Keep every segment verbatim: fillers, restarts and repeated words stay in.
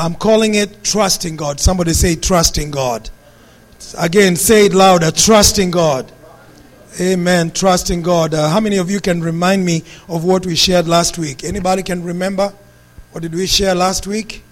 I'm calling it trusting God. Somebody say trusting God. Again, say it louder, trusting God. Amen, trusting God. Uh, how many of you can remind me of what we shared last week? Anybody can remember? What did we share last week?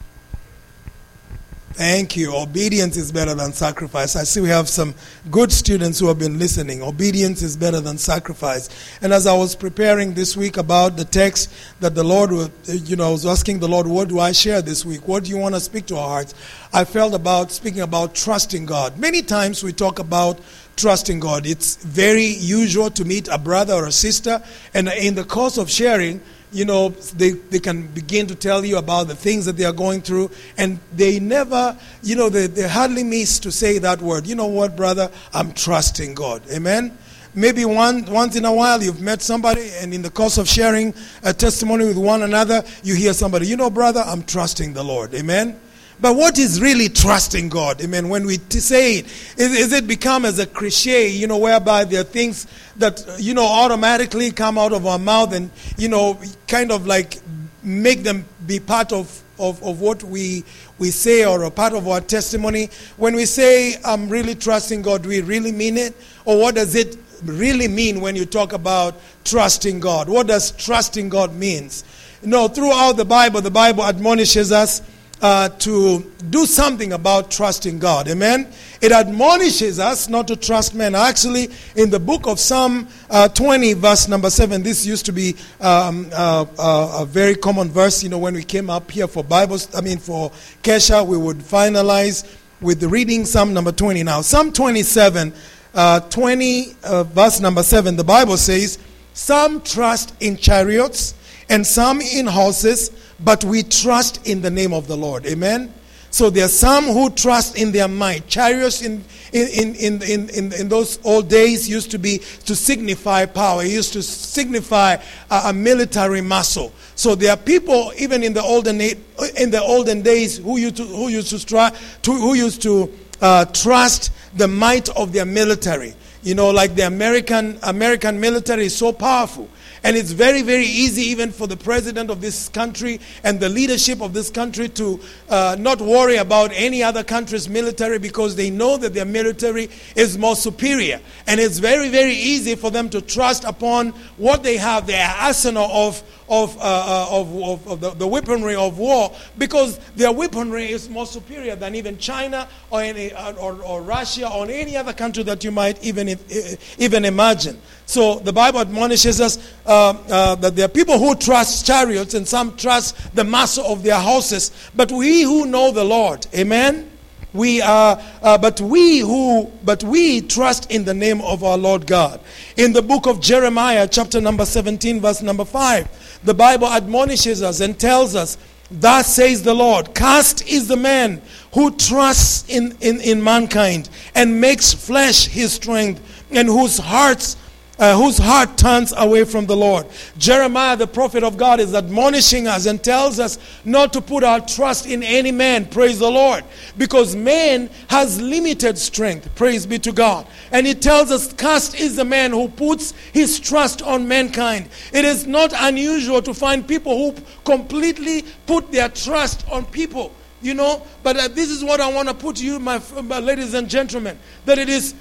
Thank you. Obedience is better than sacrifice. I see we have some good students who have been listening. Obedience is better than sacrifice. And as I was preparing this week about the text that the Lord, would, you know, I was asking the Lord, what do I share this week? What do you want to speak to our hearts? I felt about speaking about trusting God. Many times we talk about trusting God. It's very usual to meet a brother or a sister, and in the course of sharing, you know, they, they can begin to tell you about the things that they are going through, and they never, you know, they, they hardly miss to say that word. You know what, brother? I'm trusting God. Amen? Maybe one once in a while you've met somebody, and in the course of sharing a testimony with one another, you hear somebody, you know, brother, I'm trusting the Lord. Amen? But what is really trusting God? Amen. When we t- say it, is, is it become as a cliche, you know, whereby there are things that, you know, automatically come out of our mouth and, you know, kind of like make them be part of, of, of what we we say or a part of our testimony. When we say, I'm really trusting God, do we really mean it? Or what does it really mean when you talk about trusting God? What does trusting God means? You know, throughout the Bible, the Bible admonishes us Uh, to do something about trusting God. Amen? It admonishes us not to trust men. Actually, in the book of Psalm uh, twenty, verse number seven, this used to be um, uh, uh, a very common verse. You know, when we came up here for Bibles, I mean for Kesha, we would finalize with the reading Psalm number twenty. Now, Psalm twenty-seven, uh, twenty, uh, verse number seven, the Bible says, some trust in chariots and some in horses, but we trust in the name of the Lord. Amen? So there are some who trust in their might. Chariots in in, in, in, in, in those old days used to be to signify power. It used to signify a, a military muscle. So there are people even in the olden in the olden days who used to who used to try to, who used to uh, trust the might of their military. You know, like the American American military is so powerful. And it's very, very easy even for the president of this country and the leadership of this country to uh, not worry about any other country's military, because they know that their military is more superior. And it's very, very easy for them to trust upon what they have, their arsenal of of uh, uh, of, of, of the, the weaponry of war, because their weaponry is more superior than even China or any or, or Russia or any other country that you might even even imagine. So the Bible admonishes us uh, uh, that there are people who trust chariots and some trust the muscle of their horses, but we who know the Lord, amen. We are, uh, but we who, but we trust in the name of our Lord God. In the book of Jeremiah, chapter number seventeen, verse number five, the Bible admonishes us and tells us, thus says the Lord, cursed is the man who trusts in, in, in mankind and makes flesh his strength, and whose hearts Uh, whose heart turns away from the Lord. Jeremiah, the prophet of God, is admonishing us and tells us not to put our trust in any man, praise the Lord, because man has limited strength, praise be to God. And he tells us, cursed is the man who puts his trust on mankind. It is not unusual to find people who completely put their trust on people, you know, but uh, this is what I want to put to you, my, my ladies and gentlemen, that it is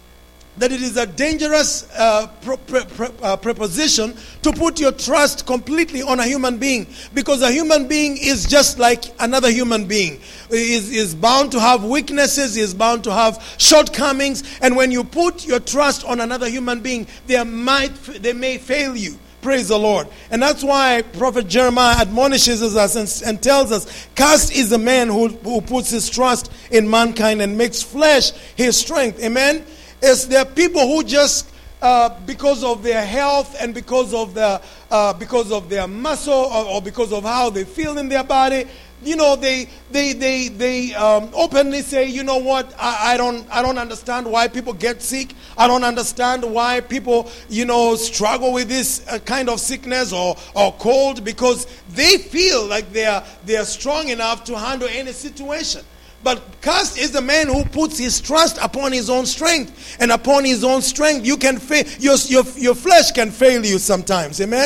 that it is a dangerous uh, pro- pre- pre- uh, preposition to put your trust completely on a human being, because a human being is just like another human being. He is, is bound to have weaknesses, he is bound to have shortcomings, and when you put your trust on another human being, they might they may fail you. Praise the Lord. And that's why Prophet Jeremiah admonishes us and, and tells us, cursed is the man who, who puts his trust in mankind and makes flesh his strength. Amen? Is there are people who just uh, because of their health and because of the uh, because of their muscle or, or because of how they feel in their body, you know, they they they they um, openly say, you know what, I, I don't I don't understand why people get sick. I don't understand why people, you know, struggle with this uh, kind of sickness or or cold, because they feel like they are they are strong enough to handle any situation. But cursed is the man who puts his trust upon his own strength. And upon his own strength, you can fail. Your, your, your flesh can fail you sometimes. Amen?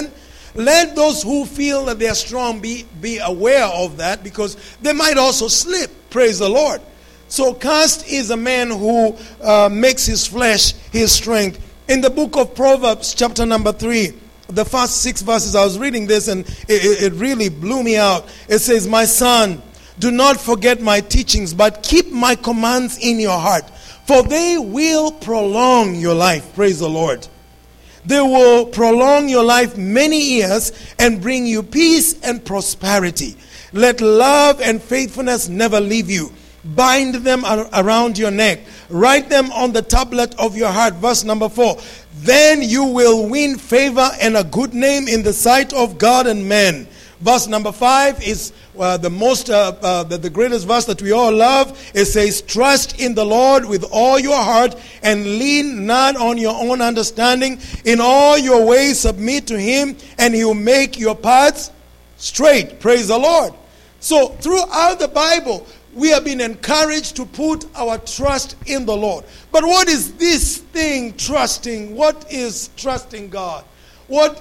let those who feel that they are strong be, be aware of that, because they might also slip. Praise the Lord. So cursed is a man who uh, makes his flesh his strength. In the book of Proverbs, chapter number three, the first six verses, I was reading this and it, it really blew me out. It says, my son, do not forget my teachings, but keep my commands in your heart, for they will prolong your life. Praise the Lord. They will prolong your life many years and bring you peace and prosperity. Let love and faithfulness never leave you. Bind them around your neck. Write them on the tablet of your heart. Verse number four. Then you will win favor and a good name in the sight of God and men. Verse number five is uh, the most, uh, uh, the, the greatest verse that we all love. It says, trust in the Lord with all your heart and lean not on your own understanding. In all your ways submit to him, and he will make your paths straight. Praise the Lord. So throughout the Bible, we have been encouraged to put our trust in the Lord. But what is this thing, trusting? What is trusting God? What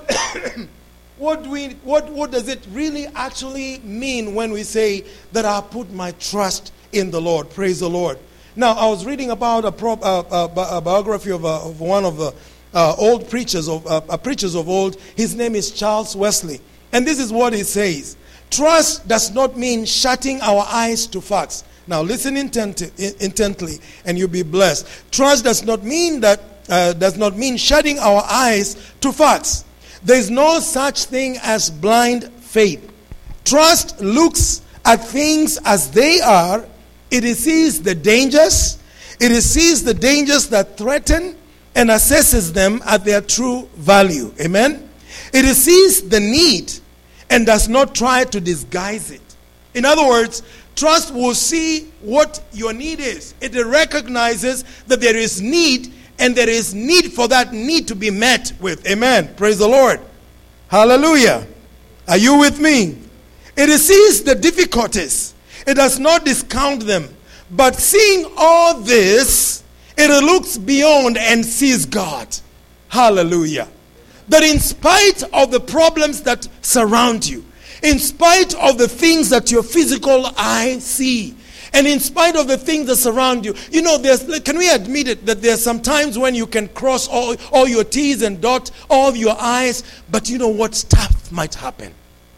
what do we what what does it really actually mean when we say that I put my trust in the Lord? Praise the Lord. Now, I was reading about a, pro, uh, a, a biography of, a, of one of the uh, old preachers of uh, uh, preachers of old. His name is Charles Wesley, and this is what he says. Trust does not mean shutting our eyes to facts. Now listen intent- intently and you'll be blessed. Trust does not mean that uh, does not mean shutting our eyes to facts. There is no such thing as blind faith. Trust looks at things as they are. It sees the dangers. It sees the dangers that threaten and assesses them at their true value. Amen. It sees the need and does not try to disguise it. In other words, trust will see what your need is. It recognizes that there is need, and there is need for that need to be met with. Amen. Praise the Lord. Hallelujah. Are you with me? It sees the difficulties. It does not discount them. But seeing all this, it looks beyond and sees God. Hallelujah. That in spite of the problems that surround you, in spite of the things that your physical eye see, and in spite of the things that surround you, you know, there's, can we admit it, that there's some times when you can cross all, all your T's and dot all your I's, but you know what, stuff might happen.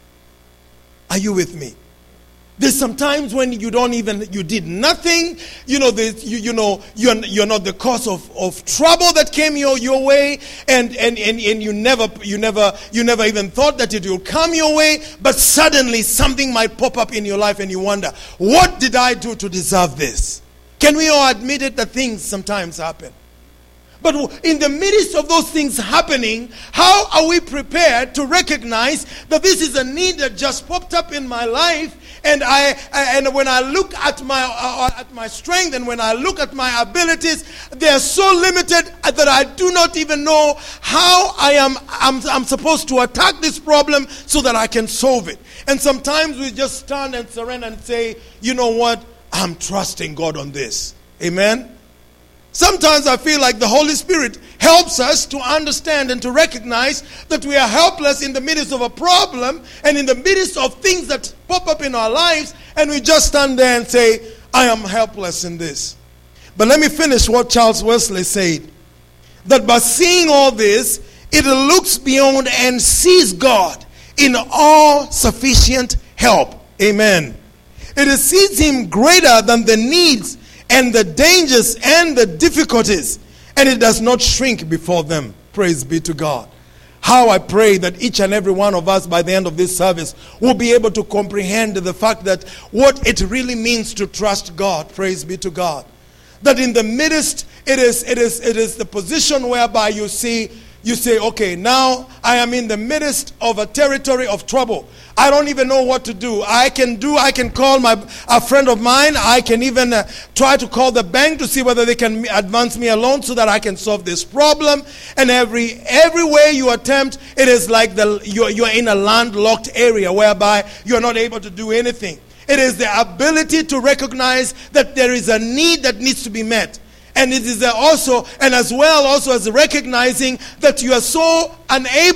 Are you with me? There's some times when you don't even, you did nothing, you know, you, you know, you're, you're not the cause of, of trouble that came your, your way, and, and, and, and you never, you never, you never even thought that it will come your way, but suddenly something might pop up in your life and you wonder, what did I do to deserve this? Can we all admit it that things sometimes happen? But in the midst of those things happening, how are we prepared to recognize that this is a need that just popped up in my life, and I and when I look at my uh, at my strength, and when I look at my abilities, they are so limited that I do not even know how I am I'm, I'm supposed to attack this problem so that I can solve it. And sometimes we just stand and surrender and say, you know what, I'm trusting God on this. Amen. Sometimes I feel like the Holy Spirit helps us to understand and to recognize that we are helpless in the midst of a problem and in the midst of things that pop up in our lives, and we just stand there and say, I am helpless in this. But let me finish what Charles Wesley said. That by seeing all this, it looks beyond and sees God in all sufficient help. Amen. It sees him greater than the needs and the dangers and the difficulties, and it does not shrink before them. Praise be to God. How I pray that each and every one of us by the end of this service will be able to comprehend the fact that what it really means to trust God. Praise be to God. That in the midst, it is it is it is the position whereby you see you say, okay, now I am in the midst of a territory of trouble. I don't even know what to do. I can do, I can call my a friend of mine. I can even uh, try to call the bank to see whether they can advance me a loan so that I can solve this problem. And every every way you attempt, it is like the you're, you're in a landlocked area whereby you're not able to do anything. It is the ability to recognize that there is a need that needs to be met. And it is also, and as well also as recognizing that you are so unable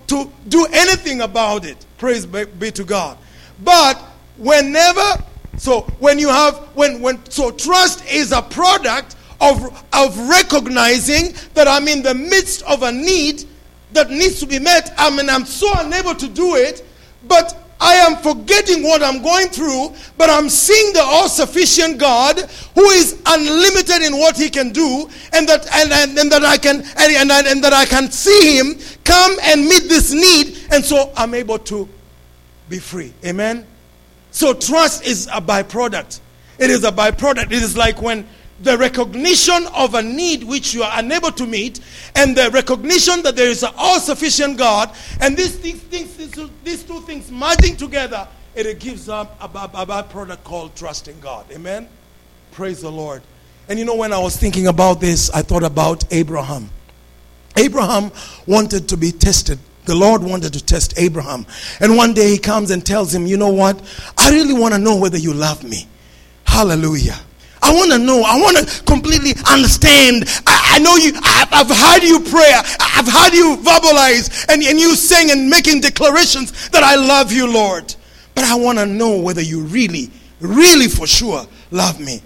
to do anything about it. Praise be to God. But whenever, so when you have, when, when, so trust is a product of, of recognizing that I'm in the midst of a need that needs to be met. I mean, I'm so unable to do it, but I am forgetting what I'm going through, but I'm seeing the all-sufficient God who is unlimited in what he can do, and that and, and, and that I can and, and, and that I can see him come and meet this need, and so I'm able to be free. Amen. So trust is a byproduct. It is a byproduct. It is like when the recognition of a need which you are unable to meet, and the recognition that there is an all-sufficient God, and these things, things, these, these two things merging together, it gives up a, a, a byproduct called trusting God. Amen? Praise the Lord. And you know, when I was thinking about this, I thought about Abraham. Abraham wanted to be tested. The Lord wanted to test Abraham. And one day he comes and tells him, you know what? I really want to know whether you love me. Hallelujah. I want to know. I want to completely understand. I, I know you. I've, I've heard you pray. I've heard you verbalize and, and you sing and making declarations that I love you, Lord. But I want to know whether you really, really for sure love me.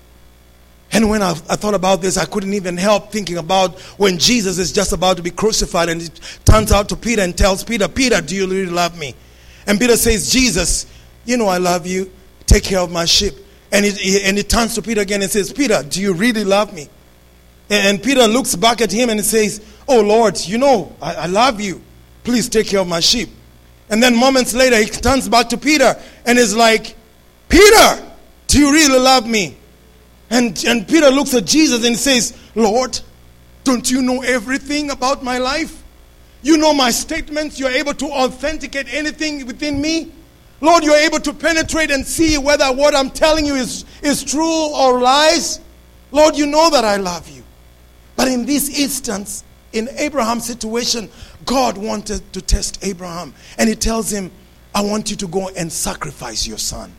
And when I, I thought about this, I couldn't even help thinking about when Jesus is just about to be crucified, and it turns out to Peter and tells Peter, Peter, do you really love me? And Peter says, Jesus, you know I love you. Take care of my sheep. And it, and it turns to Peter again and says, Peter, do you really love me? And Peter looks back at him and he says, oh Lord, you know, I, I love you. Please take care of my sheep. And then moments later, he turns back to Peter and is like, Peter, do you really love me? And, and Peter looks at Jesus and says, Lord, don't you know everything about my life? You know my statements. You're able to authenticate anything within me. Lord, you're able to penetrate and see whether what I'm telling you is, is true or lies. Lord, you know that I love you. But in this instance, in Abraham's situation, God wanted to test Abraham. And he tells him, I want you to go and sacrifice your son.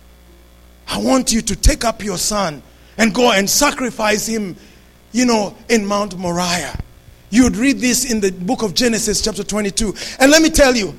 I want you to take up your son and go and sacrifice him, you know, in Mount Moriah. You would read this in the book of Genesis chapter twenty-two. And let me tell you,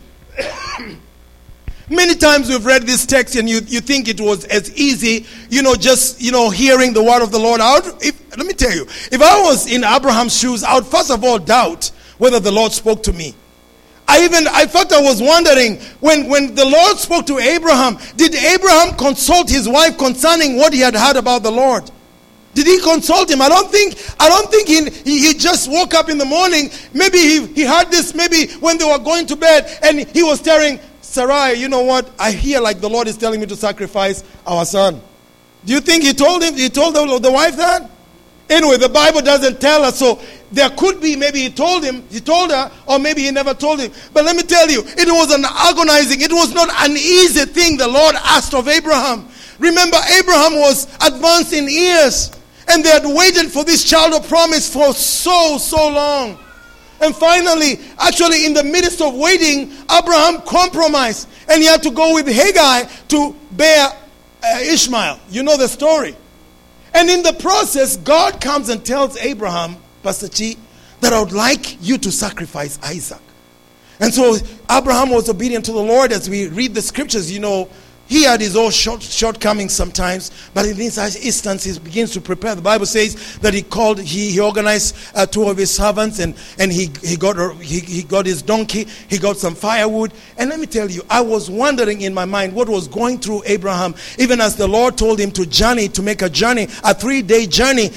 many times we've read this text and you, you think it was as easy, you know, just, you know, hearing the word of the Lord out. If, let me tell you, if I was in Abraham's shoes, I would first of all doubt whether the Lord spoke to me. I even, I thought I was wondering, when, when the Lord spoke to Abraham, did Abraham consult his wife concerning what he had heard about the Lord? Did he consult him? I don't think, I don't think he, he, he just woke up in the morning. Maybe he, he heard this, maybe when they were going to bed, and he was telling Sarai, you know what? I hear like the Lord is telling me to sacrifice our son. Do you think he told him? He told the, the wife that? Anyway, the Bible doesn't tell us. So there could be, maybe he told him, he told her, or maybe he never told him. But let me tell you, it was an agonizing, it was not an easy thing the Lord asked of Abraham. Remember, Abraham was advanced in years, and they had waited for this child of promise for so, so long. And finally, actually in the midst of waiting, Abraham compromised, and he had to go with Hagar to bear uh, Ishmael. You know the story. And in the process, God comes and tells Abraham, Pastor Chi, that I would like you to sacrifice Isaac. And so Abraham was obedient to the Lord. As we read the scriptures, you know, he had his own short, shortcomings sometimes, but in this instance, he begins to prepare. The Bible says that he called, he, he organized uh, two of his servants, and, and he, he, got, he, he got his donkey, he got some firewood. And let me tell you, I was wondering in my mind what was going through Abraham, even as the Lord told him to journey, to make a journey, a three-day journey.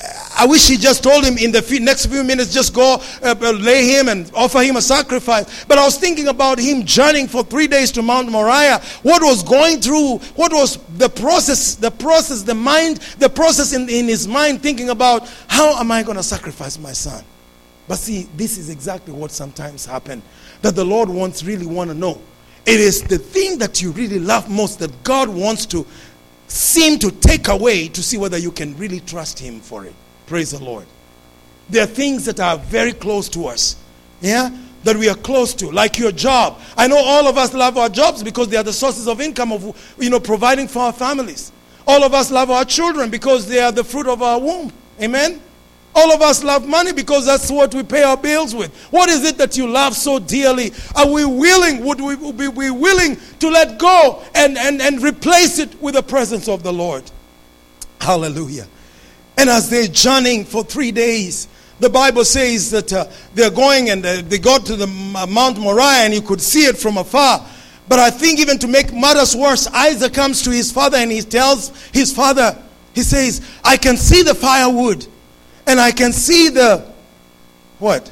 I wish he just told him in the few, next few minutes, just go uh, lay him and offer him a sacrifice. But I was thinking about him journeying for three days to Mount Moriah. What was going through, what was the process, the process, the mind, the process in, in his mind thinking about, how am I going to sacrifice my son? But see, this is exactly what sometimes happens, that the Lord wants, really want to know. It is the thing that you really love most that God wants to seem to take away to see whether you can really trust him for it. Praise the Lord. There are things that are very close to us, yeah, that we are close to, like your job. I know all of us love our jobs because they are the sources of income of, you know, providing for our families. All of us love our children because they are the fruit of our womb. Amen. All of us love money because that's what we pay our bills with. What is it that you love so dearly? Are we willing, would we be we willing to let go and, and, and replace it with the presence of the Lord? Hallelujah. And as they're journeying for three days, the Bible says that uh, they're going and uh, they got to the uh, Mount Moriah and you could see it from afar. But I think even to make matters worse, Isaac comes to his father and he tells his father, he says, I can see the firewood and I can see the, what?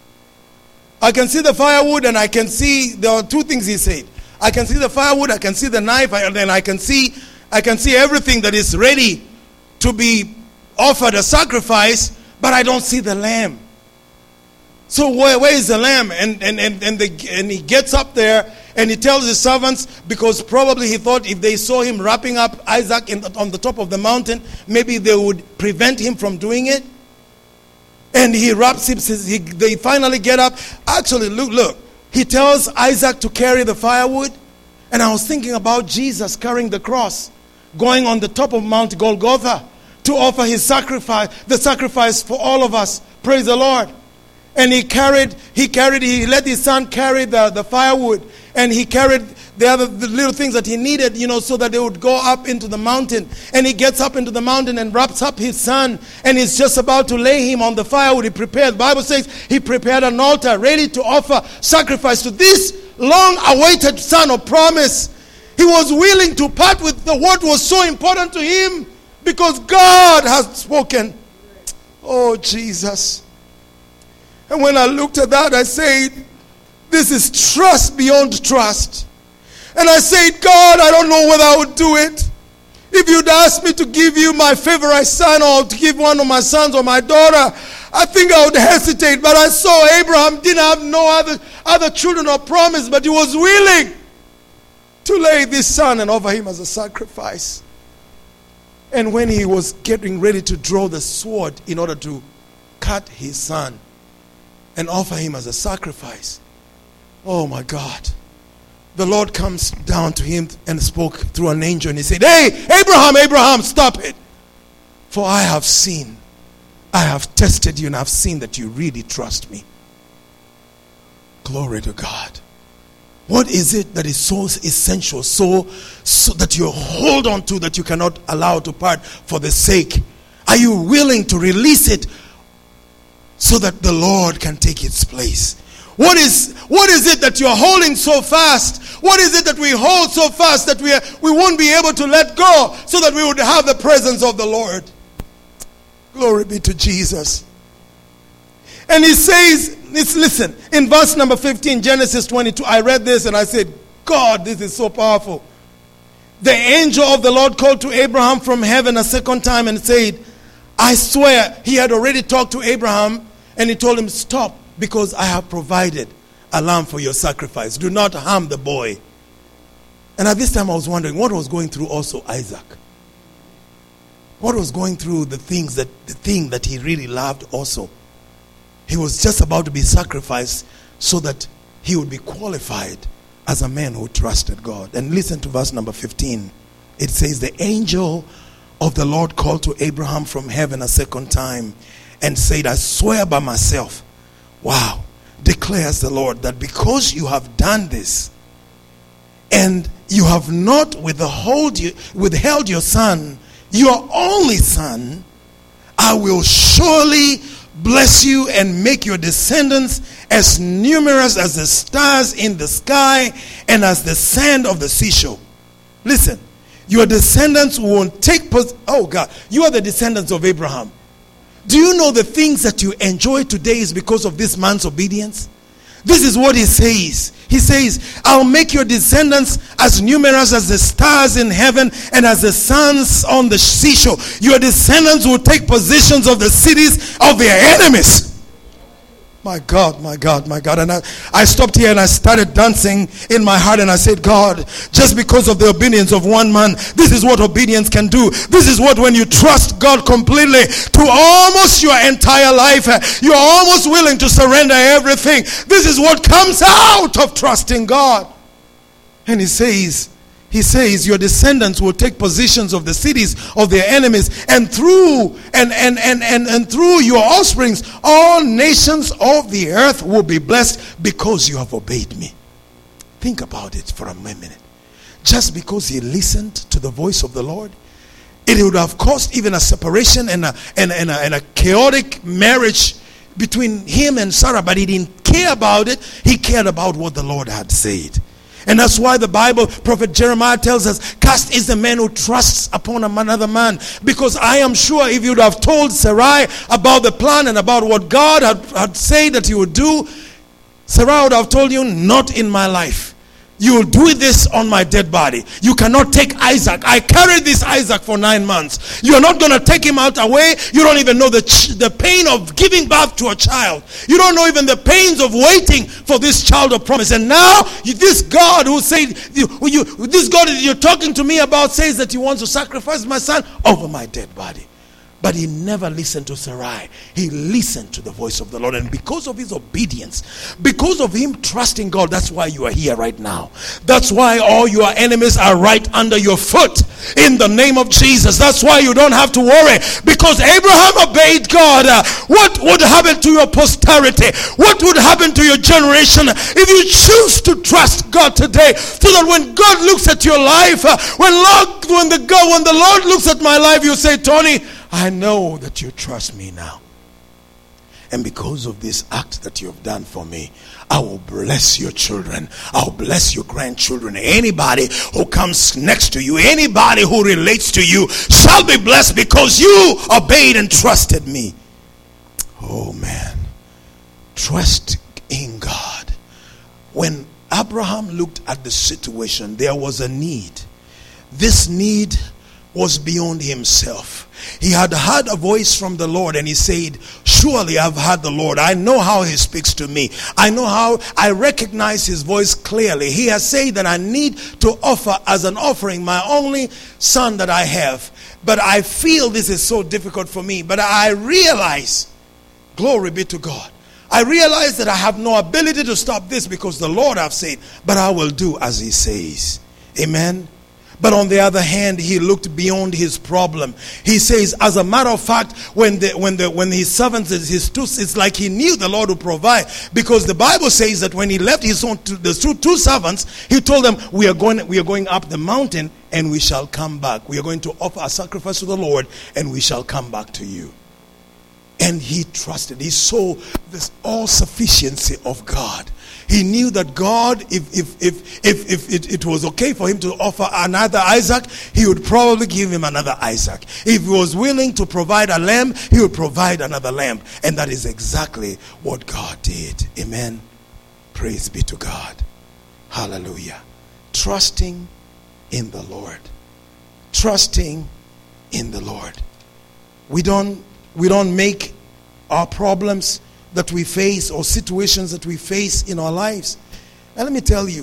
I can see the firewood and I can see, there are two things he said. I can see the firewood, I can see the knife, and then I can see, I can see everything that is ready to be offered a sacrifice, but I don't see the lamb. So where, where is the lamb? And and and and, the, and he gets up there and he tells his servants, because probably he thought if they saw him wrapping up Isaac in the, on the top of the mountain, maybe they would prevent him from doing it. And he wraps him. He, they finally get up. Actually, look, look. He tells Isaac to carry the firewood. And I was thinking about Jesus carrying the cross, going on the top of Mount Golgotha to offer his sacrifice, the sacrifice for all of us. Praise the Lord. And he carried, he carried, he let his son carry the, the firewood. And he carried the other the little things that he needed, you know, so that they would go up into the mountain. And he gets up into the mountain and wraps up his son. And he's just about to lay him on the firewood. He prepared, the Bible says, he prepared an altar ready to offer sacrifice to this long-awaited son of promise. He was willing to part with the, what was so important to him because God has spoken. Oh, Jesus. And when I looked at that, I said, this is trust beyond trust. And I said, God, I don't know whether I would do it. If you'd asked me to give you my favorite son or to give one of my sons or my daughter, I think I would hesitate. But I saw Abraham didn't have no other, other children or promise, but he was willing to lay this son and offer him as a sacrifice. And when he was getting ready to draw the sword in order to cut his son and offer him as a sacrifice, oh my God, the Lord comes down to him and spoke through an angel and he said, hey, Abraham, Abraham, stop it. For I have seen, I have tested you and I've seen that you really trust me. Glory to God. What is it that is so essential, so, so that you hold on to, that you cannot allow to part for the sake? Are you willing to release it so that the Lord can take its place? What is what is it that you're holding so fast? What is it that we hold so fast that we are, we won't be able to let go so that we would have the presence of the Lord? Glory be to Jesus. And he says, listen, in verse number fifteen, Genesis twenty-two, I read this and I said, God, this is so powerful. The angel of the Lord called to Abraham from heaven a second time and said, I swear, he had already talked to Abraham and he told him, stop, because I have provided a lamb for your sacrifice. Do not harm the boy. And at this time I was wondering what was going through also Isaac. What was going through the things that the thing that he really loved also. He was just about to be sacrificed so that he would be qualified as a man who trusted God. And listen to verse number fifteen. It says, the angel of the Lord called to Abraham from heaven a second time and said, I swear by myself, wow, declares the Lord, that because you have done this and you have not withheld, withheld your son, your only son, I will surely bless you and make your descendants as numerous as the stars in the sky and as the sand of the seashore. Listen, your descendants won't take pos- oh God, you are the descendants of Abraham. Do you know the things that you enjoy today is because of this man's obedience? This is what he says. He says, I'll make your descendants as numerous as the stars in heaven and as the sands on the seashore. Your descendants will take possessions of the cities of their enemies. My God, my God, my God. And I, I stopped here and I started dancing in my heart and I said, God, just because of the obedience of one man, this is what obedience can do. This is what, when you trust God completely to almost your entire life, you're almost willing to surrender everything. This is what comes out of trusting God. And he says, He says your descendants will take possessions of the cities of their enemies, and through and and, and, and, and through your offsprings all nations of the earth will be blessed because you have obeyed me. Think about it for a minute. Just because he listened to the voice of the Lord, it would have caused even a separation and a, and, and, a, and a chaotic marriage between him and Sarah, but he didn't care about it. He cared about what the Lord had said. And that's why the Bible, Prophet Jeremiah tells us, cursed is the man who trusts upon another man. Because I am sure if you would have told Sarai about the plan and about what God had, had said that he would do, Sarai would have told you, not in my life. You will do this on my dead body. You cannot take Isaac. I carried this Isaac for nine months. You are not going to take him out away. You don't even know the ch- the pain of giving birth to a child. You don't know even the pains of waiting for this child of promise. And now you, this God who said, you, you, this God that you're talking to me about says that he wants to sacrifice my son over my dead body. But he never listened to Sarai. He listened to the voice of the Lord. And because of his obedience, because of him trusting God, that's why you are here right now. That's why all your enemies are right under your foot. In the name of Jesus. That's why you don't have to worry. Because Abraham obeyed God. Uh, what would happen to your posterity? What would happen to your generation if you choose to trust God today? So that when God looks at your life, uh, when, Lord, when, the God, when the Lord looks at my life, you say, Tony, I know that you trust me now. And because of this act that you have done for me, I will bless your children. I'll bless your grandchildren. Anybody who comes next to you, anybody who relates to you shall be blessed because you obeyed and trusted me. Oh man. Trust in God. When Abraham looked at the situation, there was a need. This need was beyond himself. He had heard a voice from the Lord and he said, surely I've heard the Lord. I know how he speaks to me. I know how I recognize his voice clearly. He has said that I need to offer as an offering my only son that I have. But I feel this is so difficult for me. But I realize, glory be to God, I realize that I have no ability to stop this because the Lord have said, but I will do as he says. Amen. But on the other hand, he looked beyond his problem. He says, as a matter of fact, when the when the when his servants, his two, it's like he knew the Lord would provide, because the Bible says that when he left his own two, the two, two servants, he told them, "We are going we are going up the mountain, and we shall come back. We are going to offer a sacrifice to the Lord, and we shall come back to you." And he trusted. He saw this all sufficiency of God. He knew that God, if if if if, if it, it was okay for him to offer another Isaac, he would probably give him another Isaac. If he was willing to provide a lamb, he would provide another lamb. And that is exactly what God did. Amen. Praise be to God. Hallelujah. Trusting in the Lord. Trusting in the Lord. We don't we don't make our problems that we face or situations that we face in our lives. And let me tell you,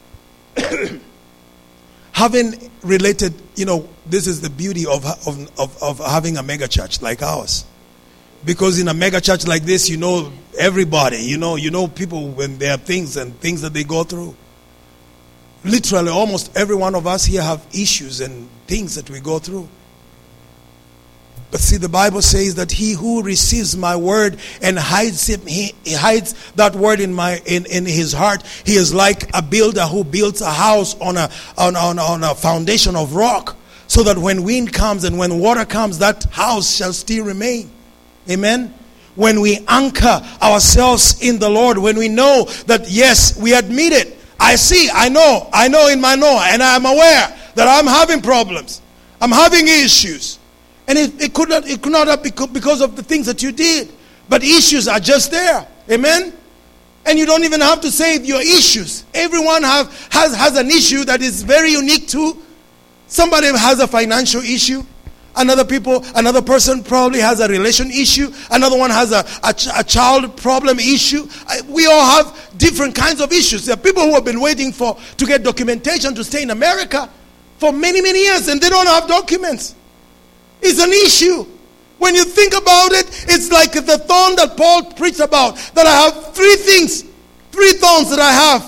having related, you know, this is the beauty of, of, of, of having a mega church like ours. Because in a mega church like this, you know everybody, you know, you know people when there are things and things that they go through. Literally, almost every one of us here have issues and things that we go through. But see, the Bible says that he who receives my word and hides it, he, he hides that word in my in, in his heart. He is like a builder who builds a house on a on, on, on a foundation of rock, so that when wind comes and when water comes, that house shall still remain. Amen. When we anchor ourselves in the Lord, when we know that yes, we admit it. I see, I know, I know in my know, and I'm aware that I'm having problems. I'm having issues. And it, it could not it could not have become because of the things that you did. But issues are just there. Amen? And you don't even have to say your issues. Everyone have, has, has an issue that is very unique to. Somebody has a financial issue. Another people, another person probably has a relation issue. Another one has a, a, a child problem issue. We all have different kinds of issues. There are people who have been waiting for to get documentation to stay in America for many, many years, and they don't have documents. It's an issue. When you think about it, it's like the thorn that Paul preached about. That I have three things, three thorns that I have.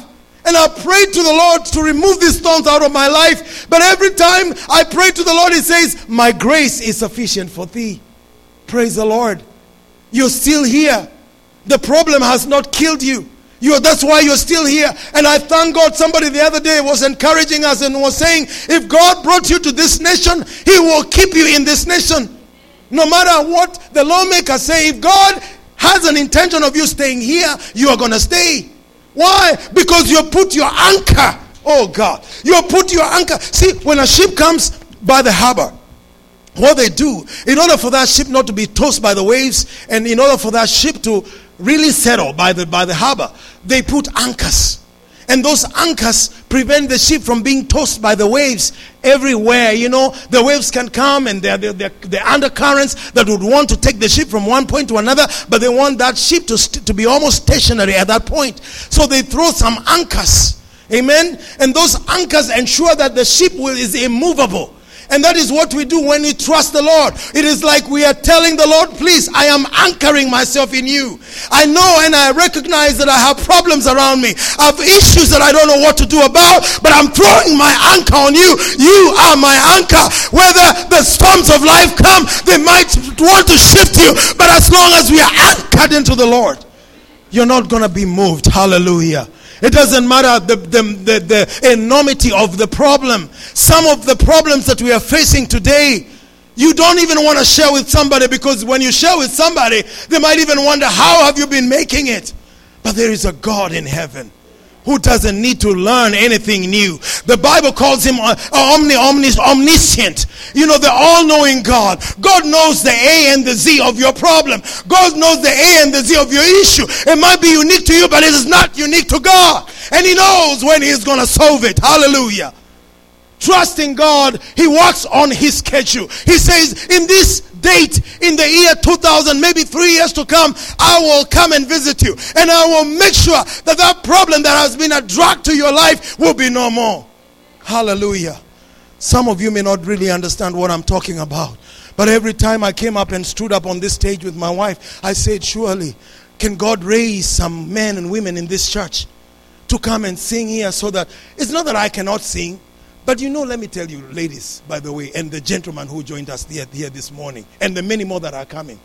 And I prayed to the Lord to remove these thorns out of my life. But every time I pray to the Lord, He says, my grace is sufficient for thee. Praise the Lord. You're still here. The problem has not killed you. You're, that's why you're still here. And I thank God, somebody the other day was encouraging us and was saying, if God brought you to this nation, He will keep you in this nation. No matter what the lawmakers say, if God has an intention of you staying here, you are going to stay. Why? Because you put your anchor. Oh God. You put your anchor. See, when a ship comes by the harbor, what they do, in order for that ship not to be tossed by the waves, and in order for that ship to really settle by the by the harbor, they put anchors. And those anchors prevent the ship from being tossed by the waves everywhere. You know, the waves can come and they're, they're, they're, they're undercurrents that would want to take the ship from one point to another, but they want that ship to, st- to be almost stationary at that point. So they throw some anchors. Amen? And those anchors ensure that the ship will, is immovable. And that is what we do when we trust the Lord. It is like we are telling the Lord, please, I am anchoring myself in you. I know and I recognize that I have problems around me. I have issues that I don't know what to do about, but I'm throwing my anchor on you. You are my anchor. Whether the storms of life come, they might want to shift you, but as long as we are anchored into the Lord, you're not going to be moved. Hallelujah. It doesn't matter the, the, the, the enormity of the problem. Some of the problems that we are facing today, you don't even want to share with somebody, because when you share with somebody, they might even wonder, how have you been making it? But there is a God in heaven who doesn't need to learn anything new. The Bible calls him omni, omnis, omniscient. You know, the all-knowing God. God knows the A and the Z of your problem. God knows the A and the Z of your issue. It might be unique to you, but it is not unique to God. And He knows when He's going to solve it. Hallelujah. Trusting God, He works on His schedule. He says, in this date, in the year two thousand, maybe three years to come, I will come and visit you. And I will make sure that that problem that has been a drag to your life will be no more. Hallelujah. Some of you may not really understand what I'm talking about. But every time I came up and stood up on this stage with my wife, I said, surely, can God raise some men and women in this church to come and sing here, so that it's not that I cannot sing. But you know, let me tell you, ladies, by the way, and the gentleman who joined us here, here this morning, and the many more that are coming.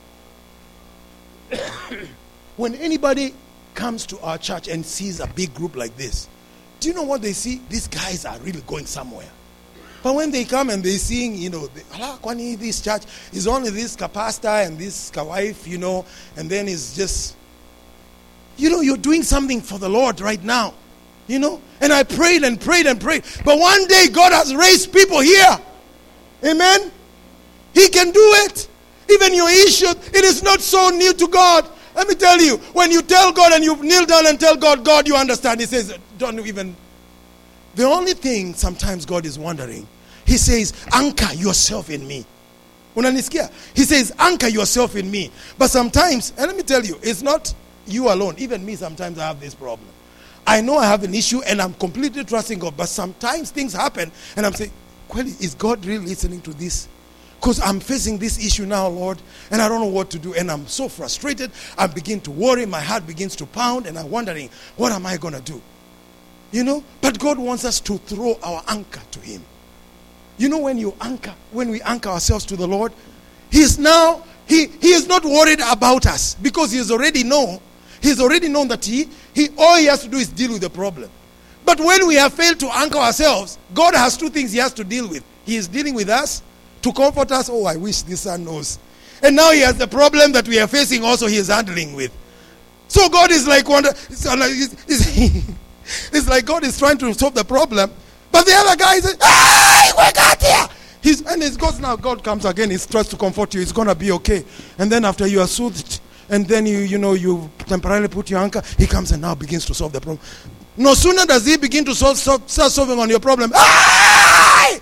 When anybody comes to our church and sees a big group like this, do you know what they see? These guys are really going somewhere. But when they come and they sing, you know, they, this church is only this pastor and this wife, you know, and then it's just, you know, you're doing something for the Lord right now. You know, and I prayed and prayed and prayed. But one day God has raised people here. Amen. He can do it. Even your issue, it is not so new to God. Let me tell you, when you tell God and you kneel down and tell God, God, you understand. He says, don't even. The only thing sometimes God is wondering, He says, anchor yourself in me. He says, anchor yourself in me. But sometimes, and let me tell you, it's not you alone. Even me, sometimes I have this problem. I know I have an issue and I'm completely trusting God, but sometimes things happen and I'm saying, well, is God really listening to this? Because I'm facing this issue now, Lord, and I don't know what to do, and I'm so frustrated. I begin to worry, my heart begins to pound, and I'm wondering, what am I going to do? You know, but God wants us to throw our anchor to Him. You know, when you anchor, when we anchor ourselves to the Lord, He is now, He, he is not worried about us, because He has already known. He's already known that he, he all he has to do is deal with the problem. But when we have failed to anchor ourselves, God has two things He has to deal with. He is dealing with us to comfort us. Oh, I wish this son knows. And now He has the problem that we are facing also He is handling with. So God is like, wonder, it's, it's, it's like God is trying to solve the problem. But the other guy is, hey, we got here. He's, and it's God now. God comes again. He tries to comfort you. It's going to be okay. And then after you are soothed, and then you, you know, you temporarily put your anchor, He comes and now begins to solve the problem. No sooner does He begin to solve, solve, start solving on your problem, ah!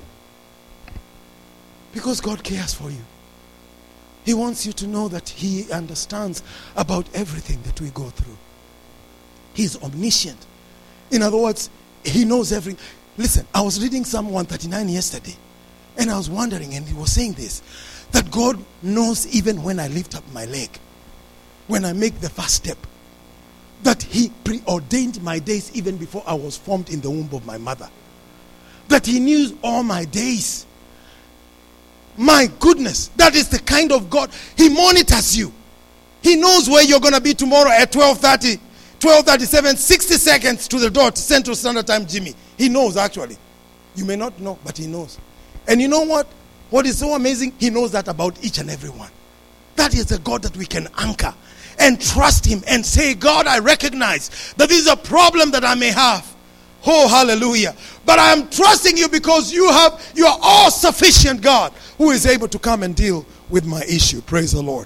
Because God cares for you. He wants you to know that He understands about everything that we go through. He is omniscient. In other words, He knows everything. Listen, I was reading Psalm one thirty-nine yesterday, and I was wondering, and he was saying this, that God knows even when I lift up my leg. When I make the first step, that he preordained my days even before I was formed in the womb of my mother. That he knew all my days. My goodness, that is the kind of God. He monitors you. He knows where you're going to be tomorrow at twelve thirty, twelve thirty-seven, sixty seconds to the dot, Central Standard Time, Jimmy. He knows actually. You may not know, but he knows. And you know what? What is so amazing? He knows that about each and every one. That is a God that we can anchor and trust him and say, God, I recognize that this is a problem that I may have. Oh, hallelujah. But I am trusting you because you have, you are all sufficient God who is able to come and deal with my issue. Praise the Lord.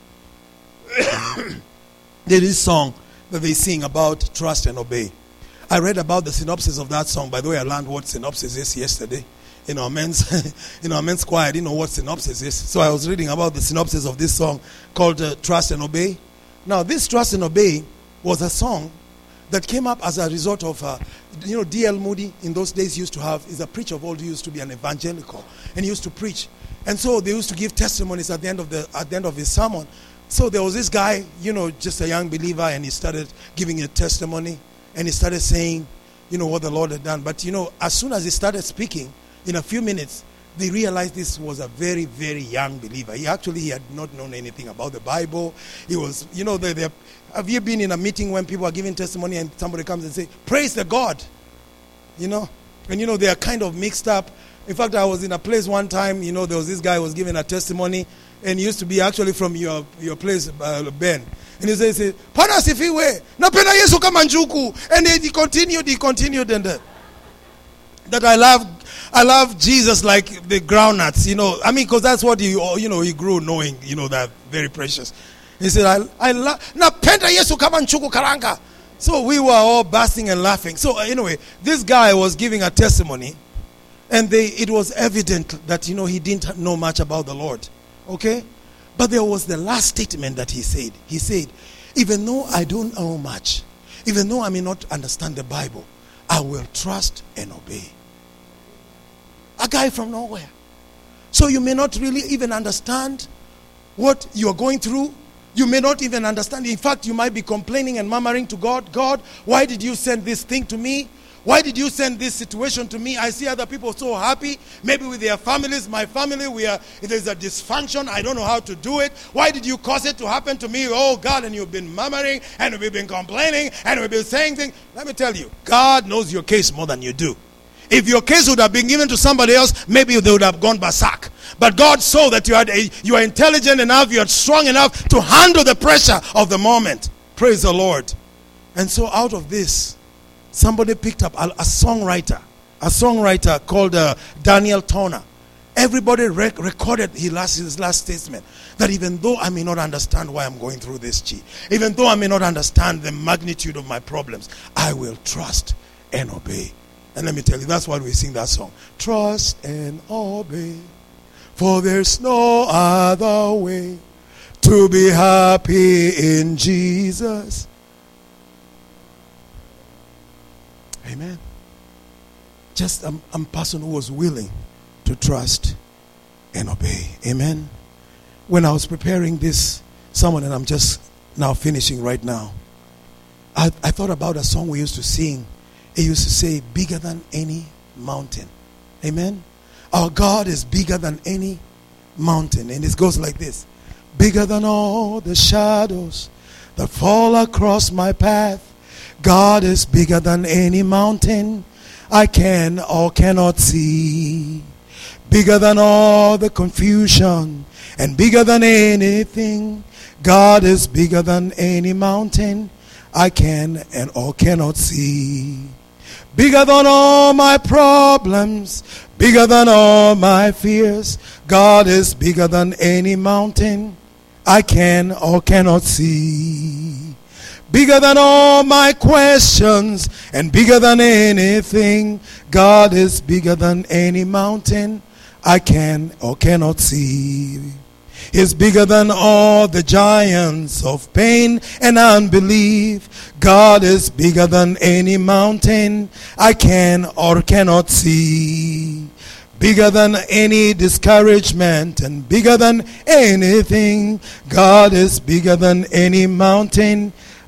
There is a song that they sing about trust and obey. I read about the synopsis of that song. By the way, I learned what synopsis is yesterday. In our men's, in our men's choir, I didn't know what synopsis is. So I was reading about the synopsis of this song called uh, Trust and Obey. Now, this Trust and Obey was a song that came up as a result of, uh, you know, D L Moody in those days used to have, is a preacher of old who used to be an evangelical, and he used to preach. And so they used to give testimonies at the end of the at the end of his sermon. So there was this guy, you know, just a young believer, and he started giving a testimony, and he started saying, you know, what the Lord had done. But, you know, as soon as he started speaking, in a few minutes, they realized this was a very, very young believer. He actually he had not known anything about the Bible. He was, you know, they, they, have you been in a meeting when people are giving testimony and somebody comes and say, praise the God? You know? And, you know, they are kind of mixed up. In fact, I was in a place one time, you know, there was this guy who was giving a testimony, and he used to be actually from your your place, uh, Ben. And he says, Pana sifiwe, napenda Yesu kama njuku. And he continued, he continued, and uh, that I love, I love Jesus like the groundnuts, you know. I mean, because that's what he, you know, he grew knowing, you know, that very precious. He said, I, I love, napenda Yesu kama njuku karanga. So we were all bursting and laughing. So uh, anyway, this guy was giving a testimony, and they, it was evident that, you know, he didn't know much about the Lord. Okay? But there was the last statement that he said. He said, even though I don't know much, even though I may not understand the Bible, I will trust and obey. A guy from nowhere. So you may not really even understand what you are going through. You may not even understand. In fact, you might be complaining and murmuring to God, God, why did you send this thing to me? Why did you send this situation to me? I see other people so happy, maybe with their families. My family, we are, there's a dysfunction. I don't know how to do it. Why did you cause it to happen to me? Oh, God, and you've been murmuring, and we've been complaining, and we've been saying things. Let me tell you, God knows your case more than you do. If your case would have been given to somebody else, maybe they would have gone berserk. But God saw that you, had a, you are intelligent enough, you are strong enough to handle the pressure of the moment. Praise the Lord. And so out of this, somebody picked up a, a songwriter, a songwriter called uh, Daniel Toner. Everybody rec- recorded his last, his last statement, that even though I may not understand why I'm going through this, G, even though I may not understand the magnitude of my problems, I will trust and obey. And let me tell you, that's why we sing that song. Trust and obey, for there's no other way to be happy in Jesus. Amen. Just a, a person who was willing to trust and obey. Amen. When I was preparing this sermon, and I'm just now finishing right now, I, I thought about a song we used to sing. It used to say, bigger than any mountain. Amen. Our God is bigger than any mountain. And it goes like this. Bigger than all the shadows that fall across my path. God is bigger than any mountain I can or cannot see. Bigger than all the confusion and bigger than anything. God is bigger than any mountain I can and or cannot see. Bigger than all my problems, bigger than all my fears. God is bigger than any mountain I can or cannot see. Bigger than all my questions and bigger than anything. God is bigger than any mountain I can or cannot see. He's bigger than all the giants of pain and unbelief. God is bigger than any mountain I can or cannot see. Bigger than any discouragement and bigger than anything. God is bigger than any mountain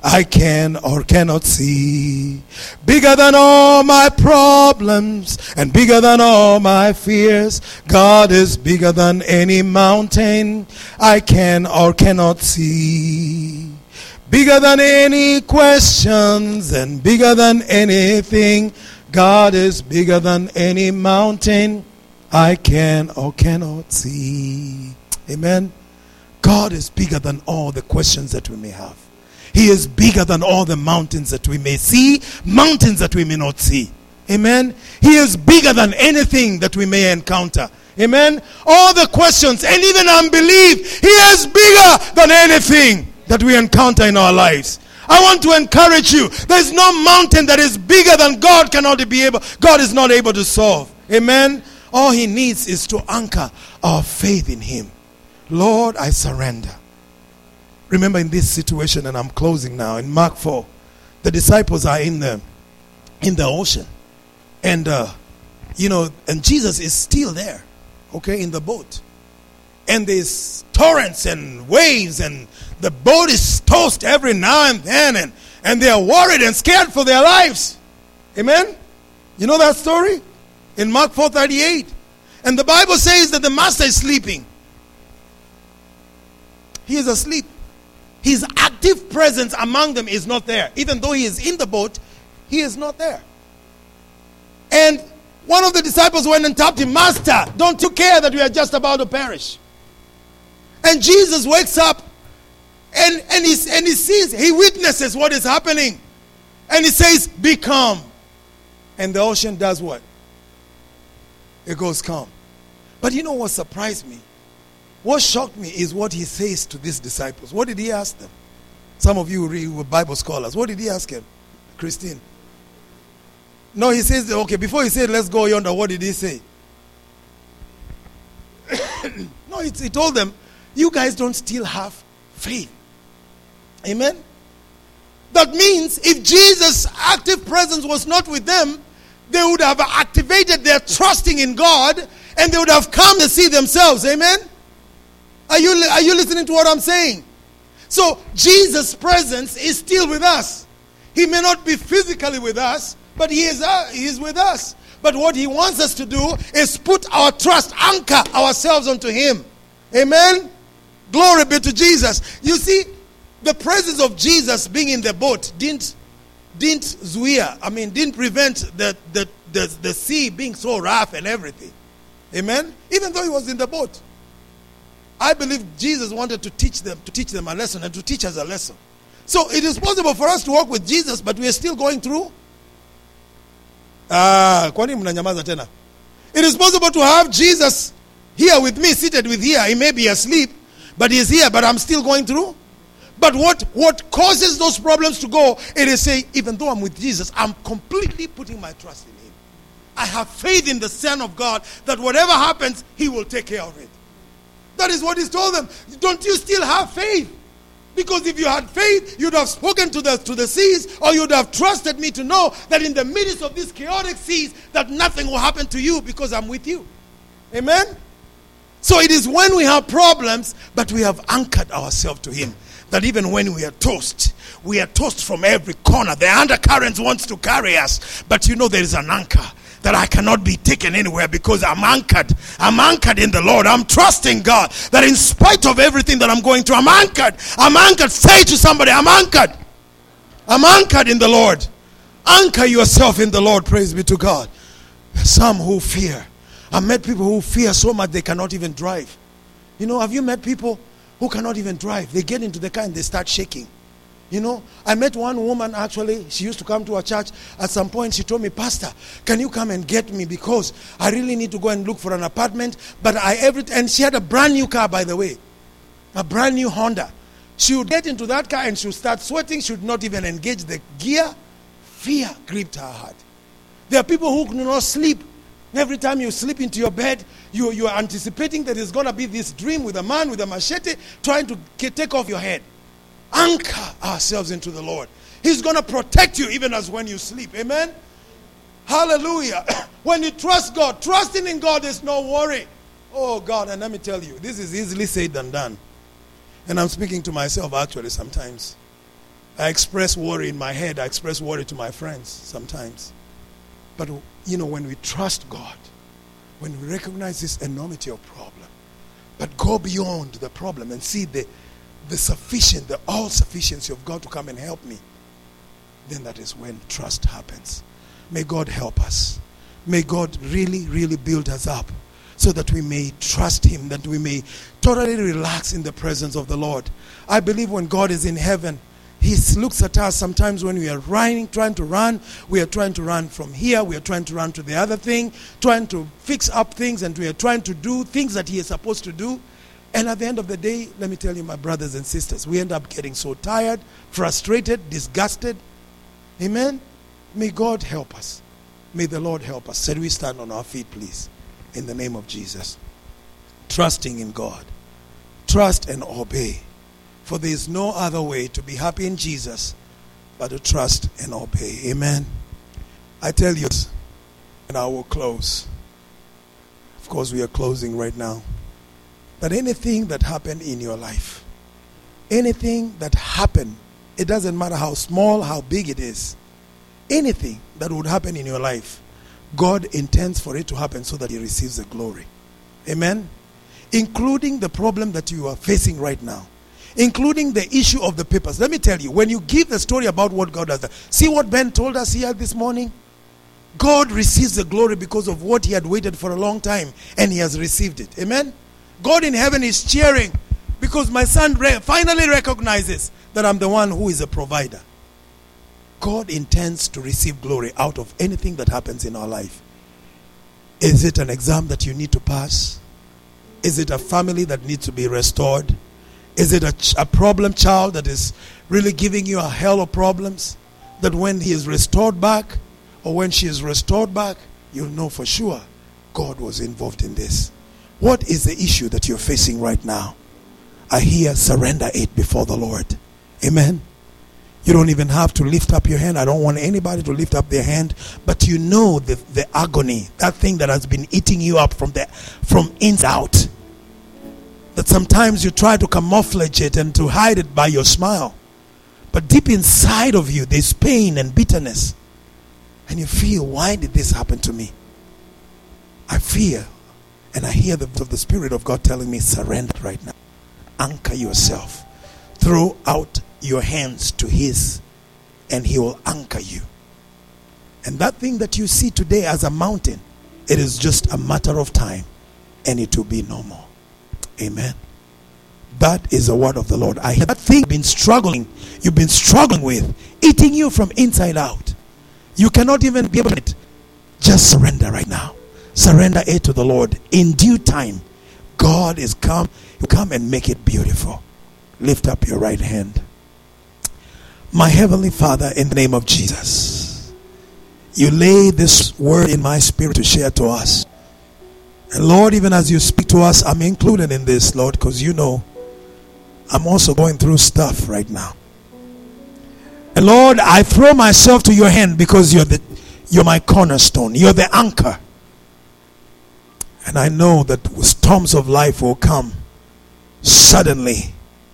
I can or cannot see. Bigger than all my problems and bigger than all my fears. God is bigger than any mountain I can or cannot see. Bigger than any questions and bigger than anything. God is bigger than any mountain I can or cannot see. Amen. God is bigger than all the questions that we may have. He is bigger than all the mountains that we may see, mountains that we may not see. Amen. He is bigger than anything that we may encounter. Amen. All the questions and even unbelief, He is bigger than anything that we encounter in our lives. I want to encourage you. There is no mountain that is bigger than God cannot be able. God is not able to solve. Amen. All He needs is to anchor our faith in Him. Lord, I surrender. Remember in this situation, and I'm closing now, in Mark four, the disciples are in the in the ocean, and uh, you know, and Jesus is still there, okay, in the boat, and there's torrents and waves, and the boat is tossed every now and then, and and they are worried and scared for their lives. Amen. You know that story in Mark four thirty-eight, and the Bible says that the master is sleeping. He is asleep. His active presence among them is not there. Even though He is in the boat, He is not there. And one of the disciples went and tapped Him, Master, don't you care that we are just about to perish? And Jesus wakes up and, and, he, and he sees, He witnesses what is happening. And He says, be calm. And the ocean does what? It goes calm. But you know what surprised me? What shocked me is what He says to these disciples. What did He ask them? Some of you read with Bible scholars. What did He ask them? Christine. No, He says, okay, before He said, let's go yonder, what did He say? No, he, he told them, you guys don't still have faith. Amen? That means if Jesus' active presence was not with them, they would have activated their trusting in God and they would have come to see themselves. Amen? Are you, are you listening to what I'm saying? So Jesus' presence is still with us. He may not be physically with us, but He is, uh, he is with us. But what He wants us to do is put our trust, anchor ourselves onto Him. Amen? Glory be to Jesus. You see, the presence of Jesus being in the boat didn't, didn't zuia, I mean, didn't prevent the, the, the, the sea being so rough and everything. Amen? Even though He was in the boat. I believe Jesus wanted to teach them, to teach them a lesson and to teach us a lesson. So it is possible for us to walk with Jesus, but we are still going through. Ah, kwani mnanyamaza tena? It is possible to have Jesus here with me, seated with here. He may be asleep, but He is here, but I'm still going through. But what, what causes those problems to go, it is saying, even though I'm with Jesus, I'm completely putting my trust in Him. I have faith in the Son of God that whatever happens, He will take care of it. That is what He's told them. Don't you still have faith? Because if you had faith, you'd have spoken to the, to the seas, or you'd have trusted me to know that in the midst of these chaotic seas, that nothing will happen to you because I'm with you. Amen? So it is when we have problems, but we have anchored ourselves to Him, that even when we are tossed, we are tossed from every corner. The undercurrent wants to carry us, but you know there is an anchor. That I cannot be taken anywhere because I'm anchored. I'm anchored in the Lord. I'm trusting God that in spite of everything that I'm going through, I'm anchored. I'm anchored. Say to somebody, I'm anchored. I'm anchored in the Lord. Anchor yourself in the Lord. Praise be to God. Some who fear. I've met people who fear so much they cannot even drive. You know, have you met people who cannot even drive? They get into the car and they start shaking. You know, I met one woman actually, she used to come to our church. At some point she told me, Pastor, can you come and get me because I really need to go and look for an apartment. But I every and she had a brand new car, by the way. A brand new Honda. She would get into that car and she would start sweating. She would not even engage the gear. Fear gripped her heart. There are people who do not sleep. Every time you sleep into your bed, you, you are anticipating that there's going to be this dream with a man with a machete trying to get, take off your head. Anchor ourselves into the Lord. He's going to protect you even as when you sleep. Amen? Hallelujah. When you trust God, trusting in God is no worry. Oh God, and let me tell you, this is easily said than done. And I'm speaking to myself actually sometimes. I express worry in my head. I express worry to my friends sometimes. But, you know, when we trust God, when we recognize this enormity of problem, but go beyond the problem and see the, the sufficient, the all-sufficiency of God to come and help me, then that is when trust happens. May God help us. May God really, really build us up so that we may trust Him, that we may totally relax in the presence of the Lord. I believe when God is in heaven, He looks at us sometimes when we are running, trying to run. We are trying to run from here. We are trying to run to the other thing, trying to fix up things, and we are trying to do things that He is supposed to do. And at the end of the day, let me tell you, my brothers and sisters, we end up getting so tired, frustrated, disgusted. Amen? May God help us. May the Lord help us. Shall we stand on our feet, please? In the name of Jesus. Trusting in God. Trust and obey. For there is no other way to be happy in Jesus but to trust and obey. Amen. I tell you, and I will close. Of course, we are closing right now. But anything that happened in your life, anything that happened, it doesn't matter how small, how big it is, anything that would happen in your life, God intends for it to happen so that He receives the glory. Amen. Including the problem that you are facing right now. Including the issue of the papers. Let me tell you, when you give the story about what God has done, see what Ben told us here this morning? God receives the glory because of what He had waited for a long time, and He has received it. Amen? God in heaven is cheering because my son re- finally recognizes that I'm the one who is a provider. God intends to receive glory out of anything that happens in our life. Is it an exam that you need to pass? Is it a family that needs to be restored? Is it a, ch- a problem child that is really giving you a hell of problems? That when he is restored back, or when she is restored back, you'll know for sure God was involved in this. What is the issue that you're facing right now? I hear surrender it before the Lord. Amen. You don't even have to lift up your hand. I don't want anybody to lift up their hand. But you know the, the agony, that thing that has been eating you up from the from inside out. That sometimes you try to camouflage it and to hide it by your smile. But deep inside of you, there's pain and bitterness. And you feel, why did this happen to me? I fear, and I hear the, the Spirit of God telling me, surrender right now. Anchor yourself. Throw out your hands to His, and He will anchor you. And that thing that you see today as a mountain, it is just a matter of time, and it will be no more. Amen. That is the word of the Lord. I hear that thing you've been struggling, you've been struggling with, eating you from inside out. You cannot even be able to. Just surrender right now. Surrender it to the Lord. In due time, God is come. He'll come and make it beautiful. Lift up your right hand. My Heavenly Father, in the name of Jesus, you lay this word in my spirit to share to us. And Lord, even as you speak to us, I'm included in this, Lord, because you know I'm also going through stuff right now. And Lord, I throw myself to your hand because you're the you're my cornerstone. You're the anchor. And I know that storms of life will come suddenly.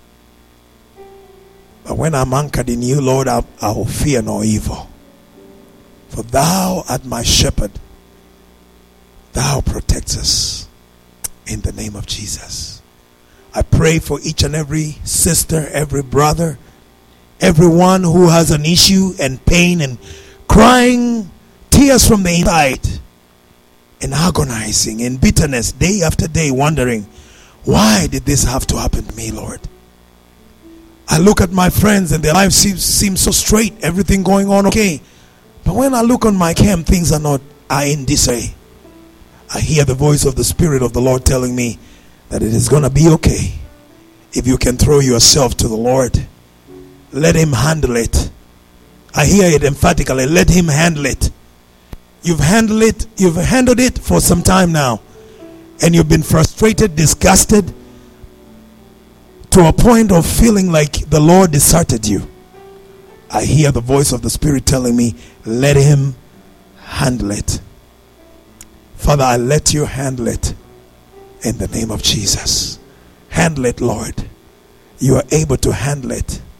But when I'm anchored in you, Lord, I, I will fear no evil. For thou art my shepherd. Thou protects us. In the name of Jesus. I pray for each and every sister, every brother, everyone who has an issue and pain and crying tears from the inside and agonizing in bitterness day after day, wondering, why did this have to happen to me, Lord? I look at my friends and their lives seem, seem so straight, everything going on okay. But when I look on my camp, things are not are in disarray. I hear the voice of the Spirit of the Lord telling me that it is going to be okay if you can throw yourself to the Lord. Let Him handle it. I hear it emphatically. Let Him handle it. You've handled it. You've handled it for some time now. And you've been frustrated, disgusted, to a point of feeling like the Lord deserted you. I hear the voice of the Spirit telling me, let Him handle it. Father, I let you handle it in the name of Jesus. Handle it, Lord. You are able to handle it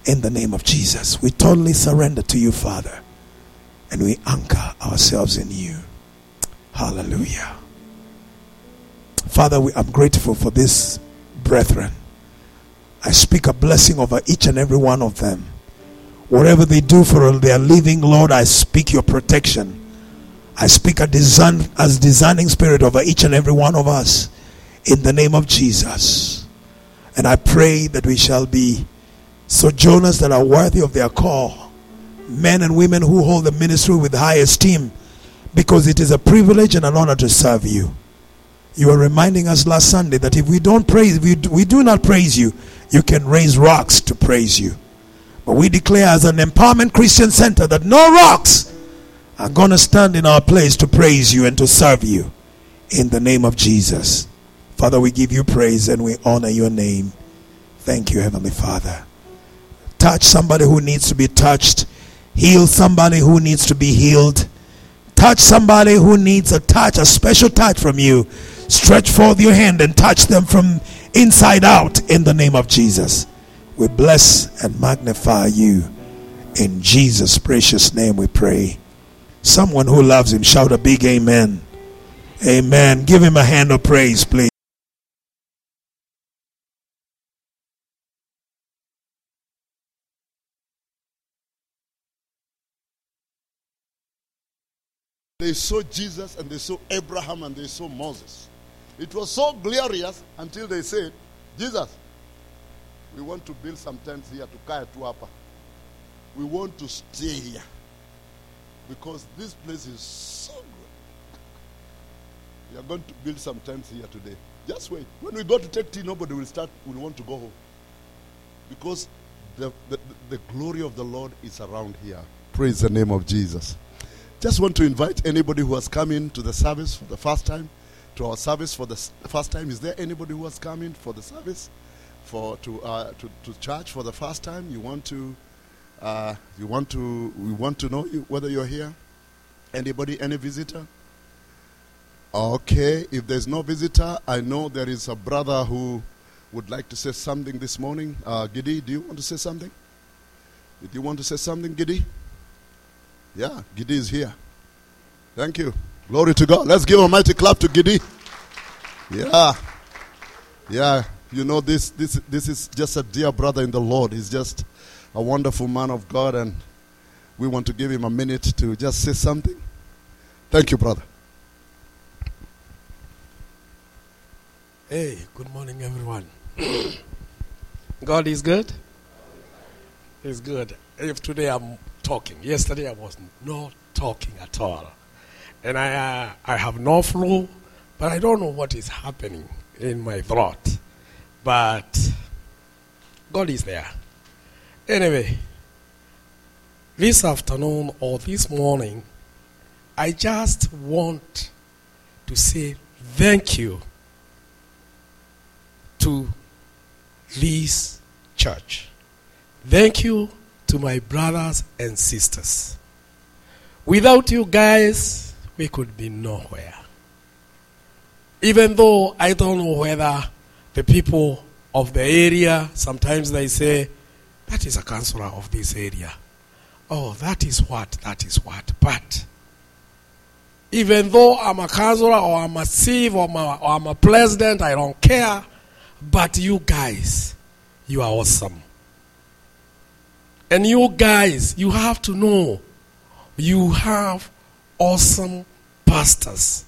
In the name of Jesus, we totally surrender to you, Father, and we anchor ourselves in you. Hallelujah. Father, we, I'm grateful for this brethren. I speak a blessing over each and every one of them. Whatever they do for their living, Lord, I speak your protection. I speak a design, as discerning spirit over each and every one of us in the name of Jesus. And I pray that we shall be sojourners that are worthy of their call, men and women who hold the ministry with high esteem, because it is a privilege and an honor to serve you. You were reminding us last Sunday that if we don't praise, we do, we do not praise you, you can raise rocks to praise you. But we declare as an Empowerment Christian Center that no rocks are going to stand in our place to praise you and to serve you in the name of Jesus. Father, we give you praise and we honor your name. Thank you, Heavenly Father. Touch somebody who needs to be touched. Heal somebody who needs to be healed. Touch somebody who needs a touch, a special touch from you. Stretch forth your hand and touch them from inside out in the name of Jesus. We bless and magnify you. In Jesus' precious name we pray. Someone who loves him, shout a big amen. Amen. Give him a hand of praise, please. They saw Jesus and they saw Abraham and they saw Moses. It was so glorious until they said, Jesus, we want to build some tents here to Kaya Tuapa. We want to stay here because this place is so good. We are going to build some tents here today. Just wait. When we go to take tea, nobody will start, will want to go home. Because the, the, the glory of the Lord is around here. Praise the name of Jesus. Just want to invite anybody who has come in to the service for the first time, to our service for the first time. Is there anybody who has come in for the service, for to uh, to, to church for the first time? You want to, uh, you want to, we want to know you, whether you're here. Anybody, any visitor? Okay, if there's no visitor, I know there is a brother who would like to say something this morning. Uh, Gidi, do you want to say something? Did you want to say something, Gidi? Yeah, Gidi is here. Thank you. Glory to God. Let's give a mighty clap to Gidi. Yeah. Yeah. You know, this this this is just a dear brother in the Lord. He's just a wonderful man of God, and we want to give him a minute to just say something. Thank you, brother. Hey, good morning, everyone. God is good? He's good. If today I'm talking. Yesterday I was not talking at all. And I uh, I have no flu, but I don't know what is happening in my throat. But God is there. Anyway, this afternoon or this morning, I just want to say thank you to this church. Thank you to my brothers and sisters. Without you guys, we could be nowhere. Even though I don't know whether the people of the area, sometimes they say, that is a counselor of this area. Oh, that is what, that is what. But even though I'm a counselor or I'm a chief or I'm a, or I'm a president, I don't care. But you guys, you are awesome. And you guys, you have to know, you have awesome pastors.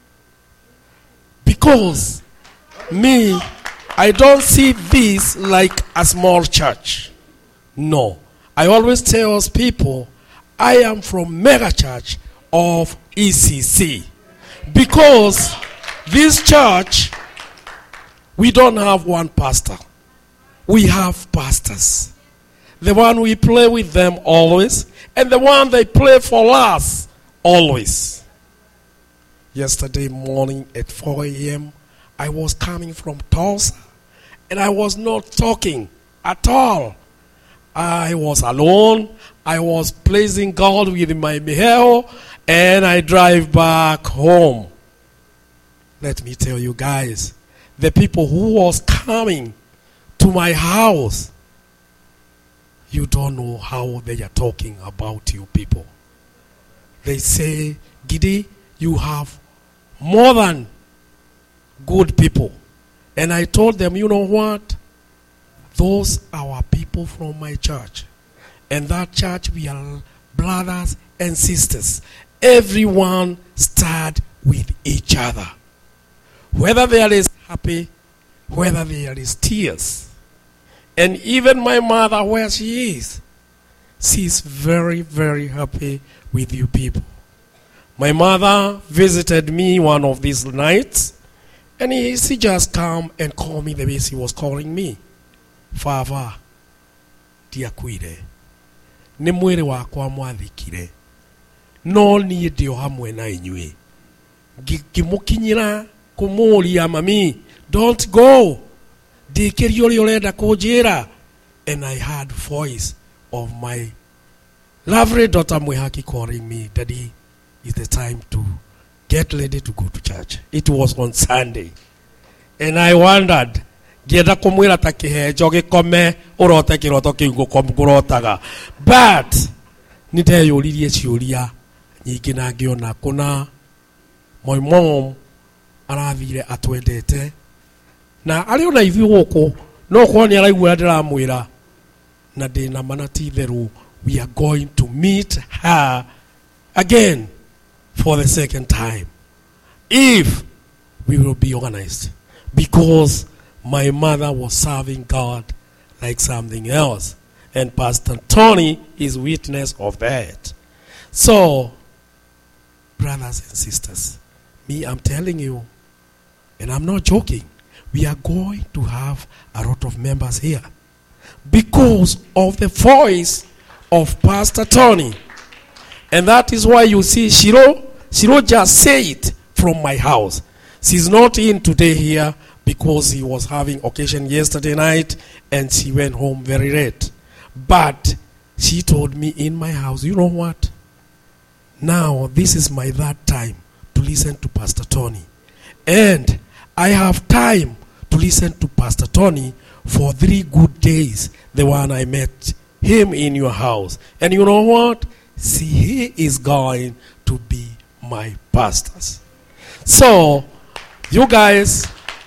Because me, I don't see this like a small church. No. I always tell us people, I am from mega church of E C C. Because this church, we don't have one pastor. We have pastors. The one we play with them always, and the one they play for us always. Yesterday morning at four a.m., I was coming from Tulsa, and I was not talking at all. I was alone. I was praising God with my Miheo, and I drive back home. Let me tell you guys, the people who was coming to my house, you don't know how they are talking about you people. They say, Gidi, you have more than good people. And I told them, you know what? Those are our people from my church. And that church, we are brothers and sisters. Everyone start with each other. Whether there is happy, whether there is tears. And even my mother, where she is, she's very, very happy with you people. My mother visited me one of these nights, and he, she just come and called me the way she was calling me. Father, diakwire. Ni mwiri wakwa mwathikire. No ni ndio hamwe na inyue. Gimukinyira kumuria mami, don't go. Dikiri uri urenda kunjira. And I heard voice of my lovely daughter Mwihaki calling me, Daddy, it's the time to get ready to go to church. It was on Sunday. And I wondered, Gieda kumwira takihejo gikome urote kiroto kiugo komgurotaga. But niteyuririe ciuria nyingi na ngiona kuna my mom arathire atwendete na ariona ithi guku no kwoni araigua ndiramwira na ndina manati theru, we are going to meet her again for the second time if we will be organized, because my mother was serving God like something else, and Pastor Tony is witness of that. So, brothers and sisters, me, I'm telling you, and I'm not joking, we are going to have a lot of members here because of the voice of Pastor Tony. And that is why you see Shiro, Shiro just say it from my house. She's not in today here because he was having occasion yesterday night and she went home very late. But she told me in my house, you know what? Now this is my third time to listen to Pastor Tony. And I have time to listen to Pastor Tony for three good days, the one I met him in your house. And you know what? See, he is going to be my pastors. So, you guys,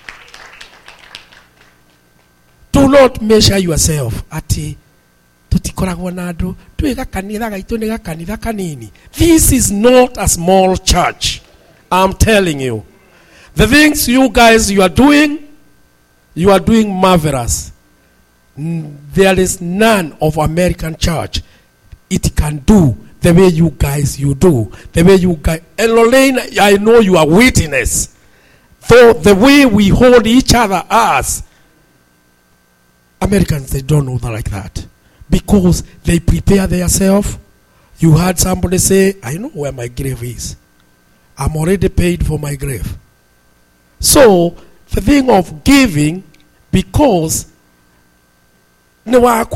do not measure yourself ati tutikoragwo na andu twiga kanitha gaitu ni gakanitha kanini. This is not a small church. I'm telling you. The things you guys you are doing, you are doing marvelous. There is none of American church it can do the way you guys you do. The way you guys, and Lorraine, I know you are witness. So the way we hold each other as Americans, they don't know that like that. Because they prepare themselves. You heard somebody say, I know where my grave is. I'm already paid for my grave. So, the thing of giving, because they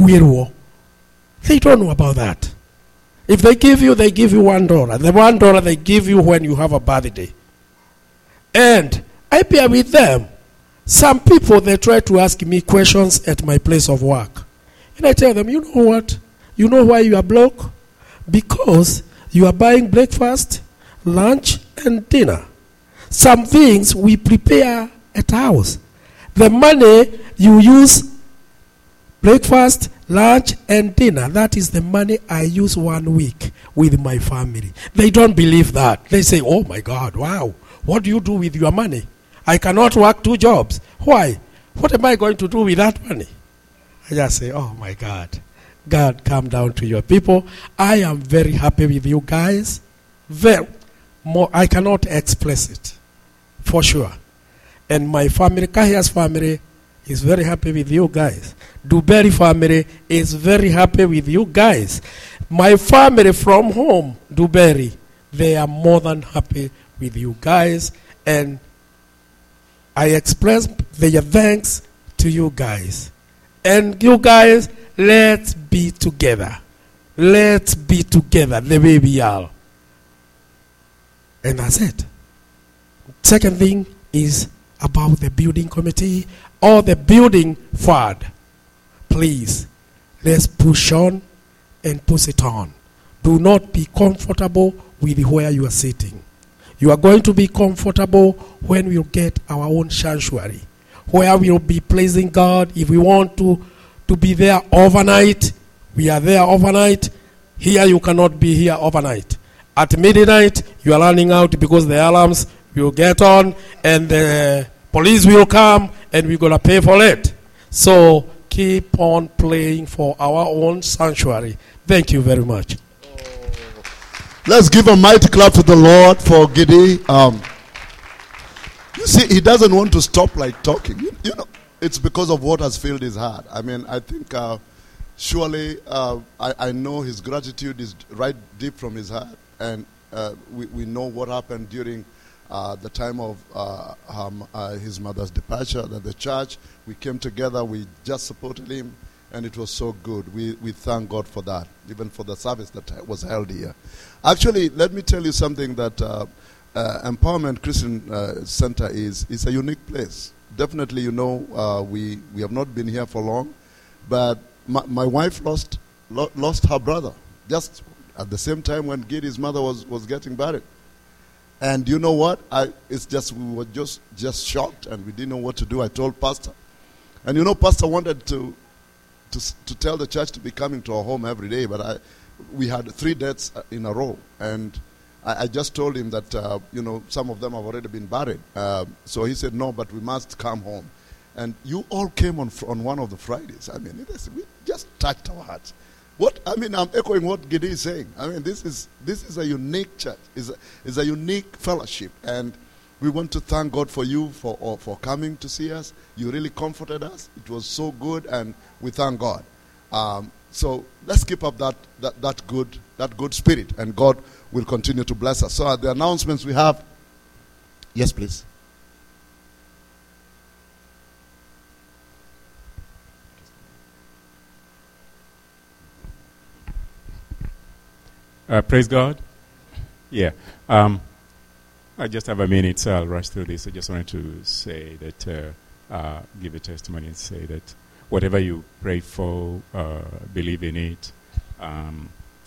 don't know about that. If they give you, they give you one dollar. The one dollar they give you when you have a birthday. And I bear with them. Some people, they try to ask me questions at my place of work. And I tell them, you know what? You know why you are broke? Because you are buying breakfast, lunch, and dinner. Some things we prepare at house. The money you use, breakfast, lunch, and dinner, that is the money I use one week with my family. They don't believe that. They say, oh my God, wow, what do you do with your money? I cannot work two jobs. Why? What am I going to do with that money? I just say, oh my God. God, come down to your people. I am very happy with you guys. Very, more, I cannot express it, for sure. And my family, Kahia's family, is very happy with you guys. Duberry family is very happy with you guys. My family from home, Duberry, they are more than happy with you guys. And I express their thanks to you guys. And you guys, let's be together. Let's be together the way we are. And that's it. Second thing is about the building committee or the building fund. Please, Let's push on and push it on. Do not be comfortable with where you are sitting. You are going to be comfortable when we get our own sanctuary, where we will be praising God. If we want to, to be there overnight, we are there overnight. Here you cannot be here overnight. At midnight, you are running out because the alarms will get on and the police will come and we're going to pay for it. So keep on praying for our own sanctuary. Thank you very much. Let's give a mighty clap to the Lord for Giddy. Um, you see, he doesn't want to stop like talking. You, you know, it's because of what has filled his heart. I mean, I think uh, surely uh, I, I know his gratitude is right deep from his heart. And uh, we, we know what happened during uh, the time of uh, um, uh, his mother's departure at the church. We came together, we just supported him. And it was so good. We we thank God for that, even for the service that was held here. Actually, let me tell you something that uh, uh, Empowerment Christian uh, Center is is a unique place. Definitely, you know, uh, we we have not been here for long, but my, my wife lost lo- lost her brother just at the same time when Gideon's mother was, was getting married. And you know what? I it's just we were just just shocked and we didn't know what to do. I told Pastor, and you know, Pastor wanted to. To, to tell the church to be coming to our home every day, but I, we had three deaths in a row, and I, I just told him that uh, you know some of them have already been buried. Uh, so he said no, but we must come home. And you all came on on one of the Fridays. I mean, it is, we just touched our hearts. What I mean, I'm echoing what Giddy is saying. I mean, this is this is a unique church. Is a, is a unique fellowship, and we want to thank God for you for uh, for coming to see us. You really comforted us. It was so good, and we thank God. Um, so let's keep up that, that that good that good spirit, and God will continue to bless us. So uh, the announcements we have. Yes, please. Uh, praise God. Yeah. Um, I just have a minute, so I'll rush through this. I just wanted to say that, uh, uh, give a testimony and say that whatever you pray for, uh, believe in it. Um,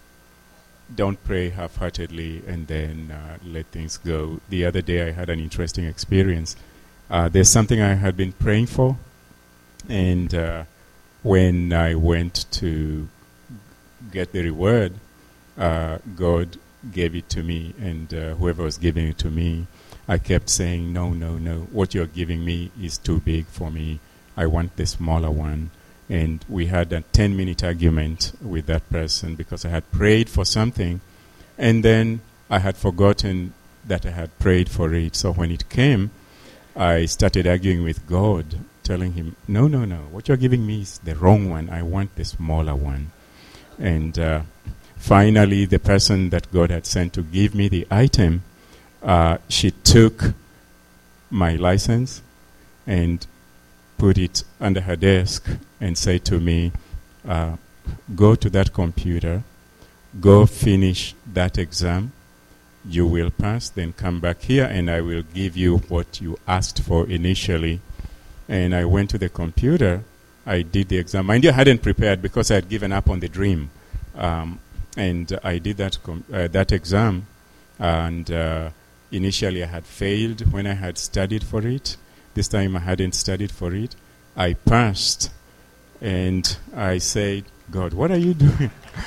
don't pray half-heartedly and then uh, let things go. The other day I had an interesting experience. Uh, there's something I had been praying for, and uh, when I went to get the reward, uh, God gave it to me, and uh, whoever was giving it to me, I kept saying, no, no, no, what you're giving me is too big for me. I want the smaller one. And we had a ten-minute argument with that person because I had prayed for something, and then I had forgotten that I had prayed for it. So when it came, I started arguing with God, telling him, no, no, no, what you're giving me is the wrong one. I want the smaller one. And uh, finally, the person that God had sent to give me the item, uh, she took my license and put it under her desk and said to me, uh, go to that computer, go finish that exam, you will pass, then come back here and I will give you what you asked for initially. And I went to the computer, I did the exam. Mind you, I hadn't prepared because I had given up on the dream. Um, and I did that com- uh, that exam, and uh, initially I had failed when I had studied for it. This time I hadn't studied for it. I passed, and I said, God, what are you doing?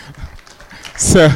So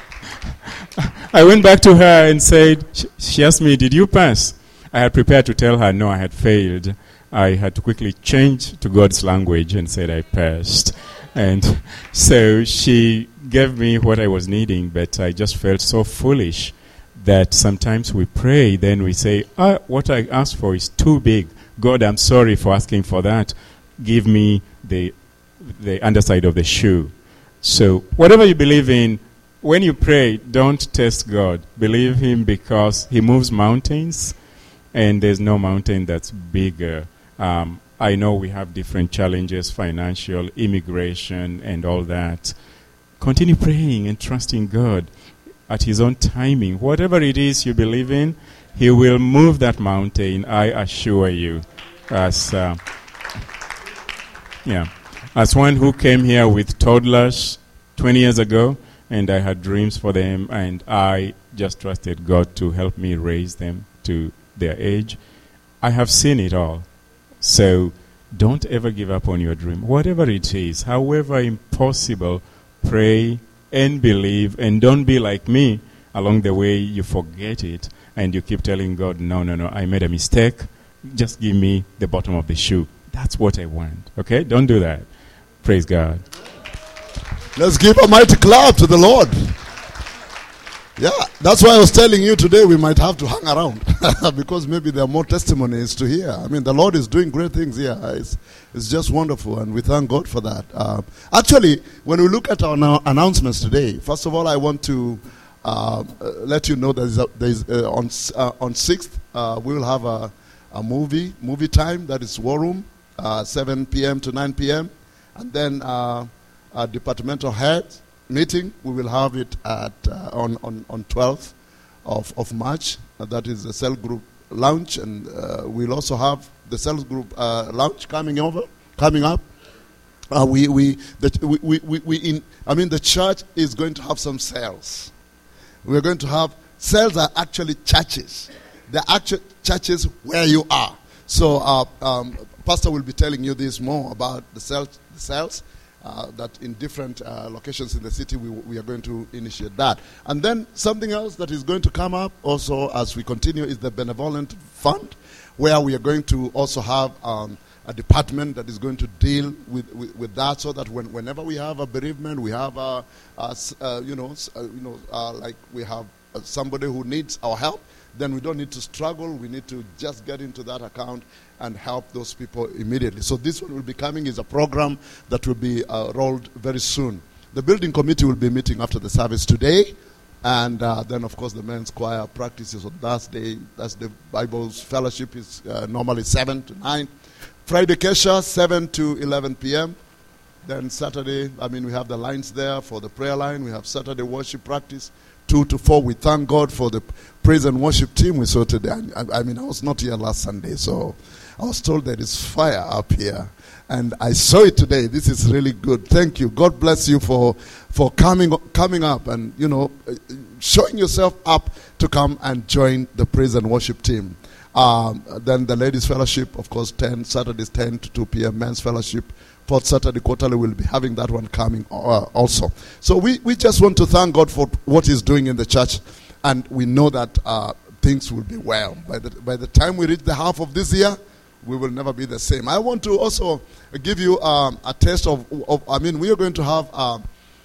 I went back to her and said, sh- she asked me, did you pass? I had prepared to tell her, no, I had failed. I had to quickly change to God's language and said I passed. And so she gave me what I was needing, but I just felt so foolish that sometimes we pray, then we say, ah, what I asked for is too big. God, I'm sorry for asking for that. Give me the the underside of the shoe. So whatever you believe in, when you pray, don't test God. Believe him because he moves mountains, and there's no mountain that's bigger. Um, I know we have different challenges, financial, immigration, and all that. Continue praying and trusting God at his own timing. Whatever it is you believe in, he will move that mountain, I assure you. As, uh, yeah. As one who came here with toddlers twenty years ago, and I had dreams for them, and I just trusted God to help me raise them to their age, I have seen it all. So don't ever give up on your dream. Whatever it is, however impossible, pray and believe, and don't be like me. Along the way, you forget it, and you keep telling God, no, no, no, I made a mistake. Just give me the bottom of the shoe. That's what I want. Okay? Don't do that. Praise God. Let's give a mighty clap to the Lord. Yeah, that's why I was telling you today we might have to hang around because maybe there are more testimonies to hear. I mean, the Lord is doing great things here. It's, it's just wonderful, and we thank God for that. Uh, actually, when we look at our now announcements today, first of all, I want to uh, let you know that there's a, there's, uh, on uh, on sixth uh, we will have a, a movie movie time, that is War Room, uh, seven p.m. to nine p.m. And then uh, a departmental head meeting, we will have it at uh, on, on, on twelfth of, of March. Uh, that is the cell group launch, and uh, we'll also have the cell group uh, launch coming over, coming up. Uh, we we, the, we we we we in. I mean, the church is going to have some cells. We're going to have cells are actually churches. They're actual churches where you are. So, uh, um, Pastor will be telling you this more about the cells. The cells uh, that in different uh, locations in the city we we are going to initiate that. And then something else that is going to come up also as we continue is the benevolent fund, where we are going to also have um, a department that is going to deal with, with, with that, so that when, whenever we have a bereavement, we have a, a uh, you know uh, you know uh, like we have uh, somebody who needs our help, then we don't need to struggle. We need to just get into that account and help those people immediately. So this one will be coming is a program that will be uh, rolled very soon. The building committee will be meeting after the service today, and uh, then of course the men's choir practices on Thursday. That's the Bible's fellowship is uh, normally seven to nine. Friday Kesha, seven to eleven p.m. Then Saturday, I mean we have the lines there for the prayer line. We have Saturday worship practice, two to four. We thank God for the praise and worship team we saw today. I, I mean, I was not here last Sunday, so I was told there is fire up here. And I saw it today. This is really good. Thank you. God bless you for for coming coming up and, you know, showing yourself up to come and join the praise and worship team. Um, then the ladies' fellowship, of course, ten Saturdays, ten to two p.m. Men's fellowship. Fourth Saturday quarterly, we'll be having that one coming uh, also. So we, we just want to thank God for what He's doing in the church, and we know that uh, things will be well. By the by the time we reach the half of this year, we will never be the same. I want to also give you um, a taste of, of, I mean, we are going to have uh,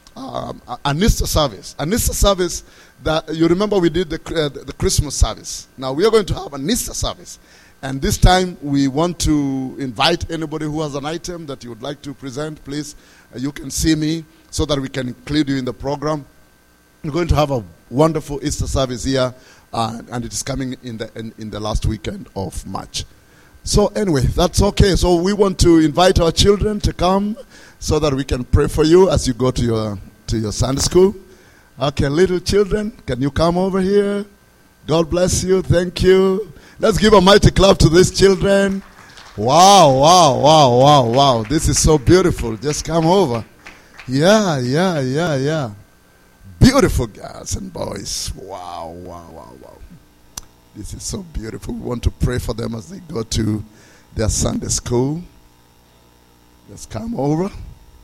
um, an Easter service. An Easter service that, you remember we did the, uh, the Christmas service. Now we are going to have an Easter service. And this time we want to invite anybody who has an item that you would like to present, please. Uh, you can see me so that we can include you in the program. We're going to have a wonderful Easter service here, uh, and it is coming in the in, in the last weekend of March. So anyway, that's okay. So we want to invite our children to come so that we can pray for you as you go to your to your Sunday school. Okay, little children, can you come over here? God bless you. Thank you. Let's give a mighty clap to these children. Wow, wow, wow, wow, wow. This is so beautiful. Just come over. Yeah, yeah, yeah, yeah. Beautiful girls and boys. Wow, wow, wow, wow. This is so beautiful. We want to pray for them as they go to their Sunday school. Just come over.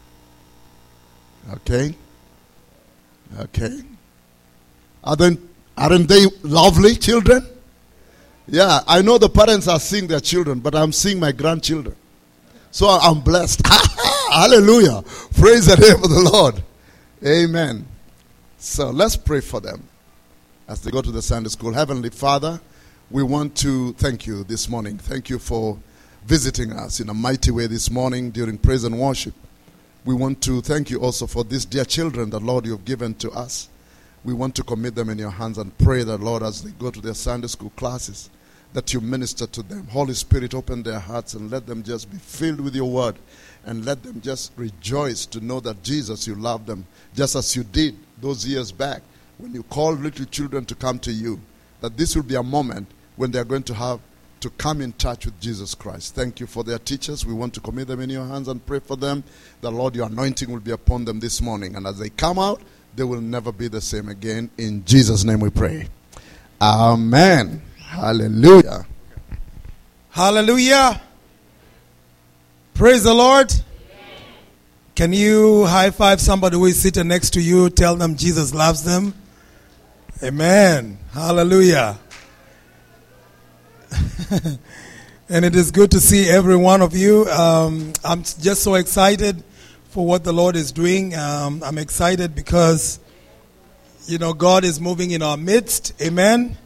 Okay. Okay. Aren't, aren't they lovely children? Yeah, I know the parents are seeing their children, but I'm seeing my grandchildren. So I'm blessed. Hallelujah. Praise the name of the Lord. Amen. So let's pray for them as they go to the Sunday school. Heavenly Father, we want to thank you this morning. Thank you for visiting us in a mighty way this morning during praise and worship. We want to thank you also for these dear children that, Lord, you have given to us. We want to commit them in your hands and pray that, Lord, as they go to their Sunday school classes, that you minister to them. Holy Spirit, open their hearts and let them just be filled with your word, and let them just rejoice to know that, Jesus, you love them, just as you did those years back when you called little children to come to you, that this will be a moment when they are going to have to come in touch with Jesus Christ. Thank you for their teachers. We want to commit them in your hands and pray for them. The Lord, your anointing will be upon them this morning. And as they come out, they will never be the same again. In Jesus' name we pray. Amen. Hallelujah. Hallelujah. Praise the Lord. Can you high five somebody who is sitting next to you? Tell them Jesus loves them. Amen. Hallelujah. And it is good to see every one of you. Um, I'm just so excited for what the Lord is doing. Um, I'm excited because, you know, God is moving in our midst. Amen.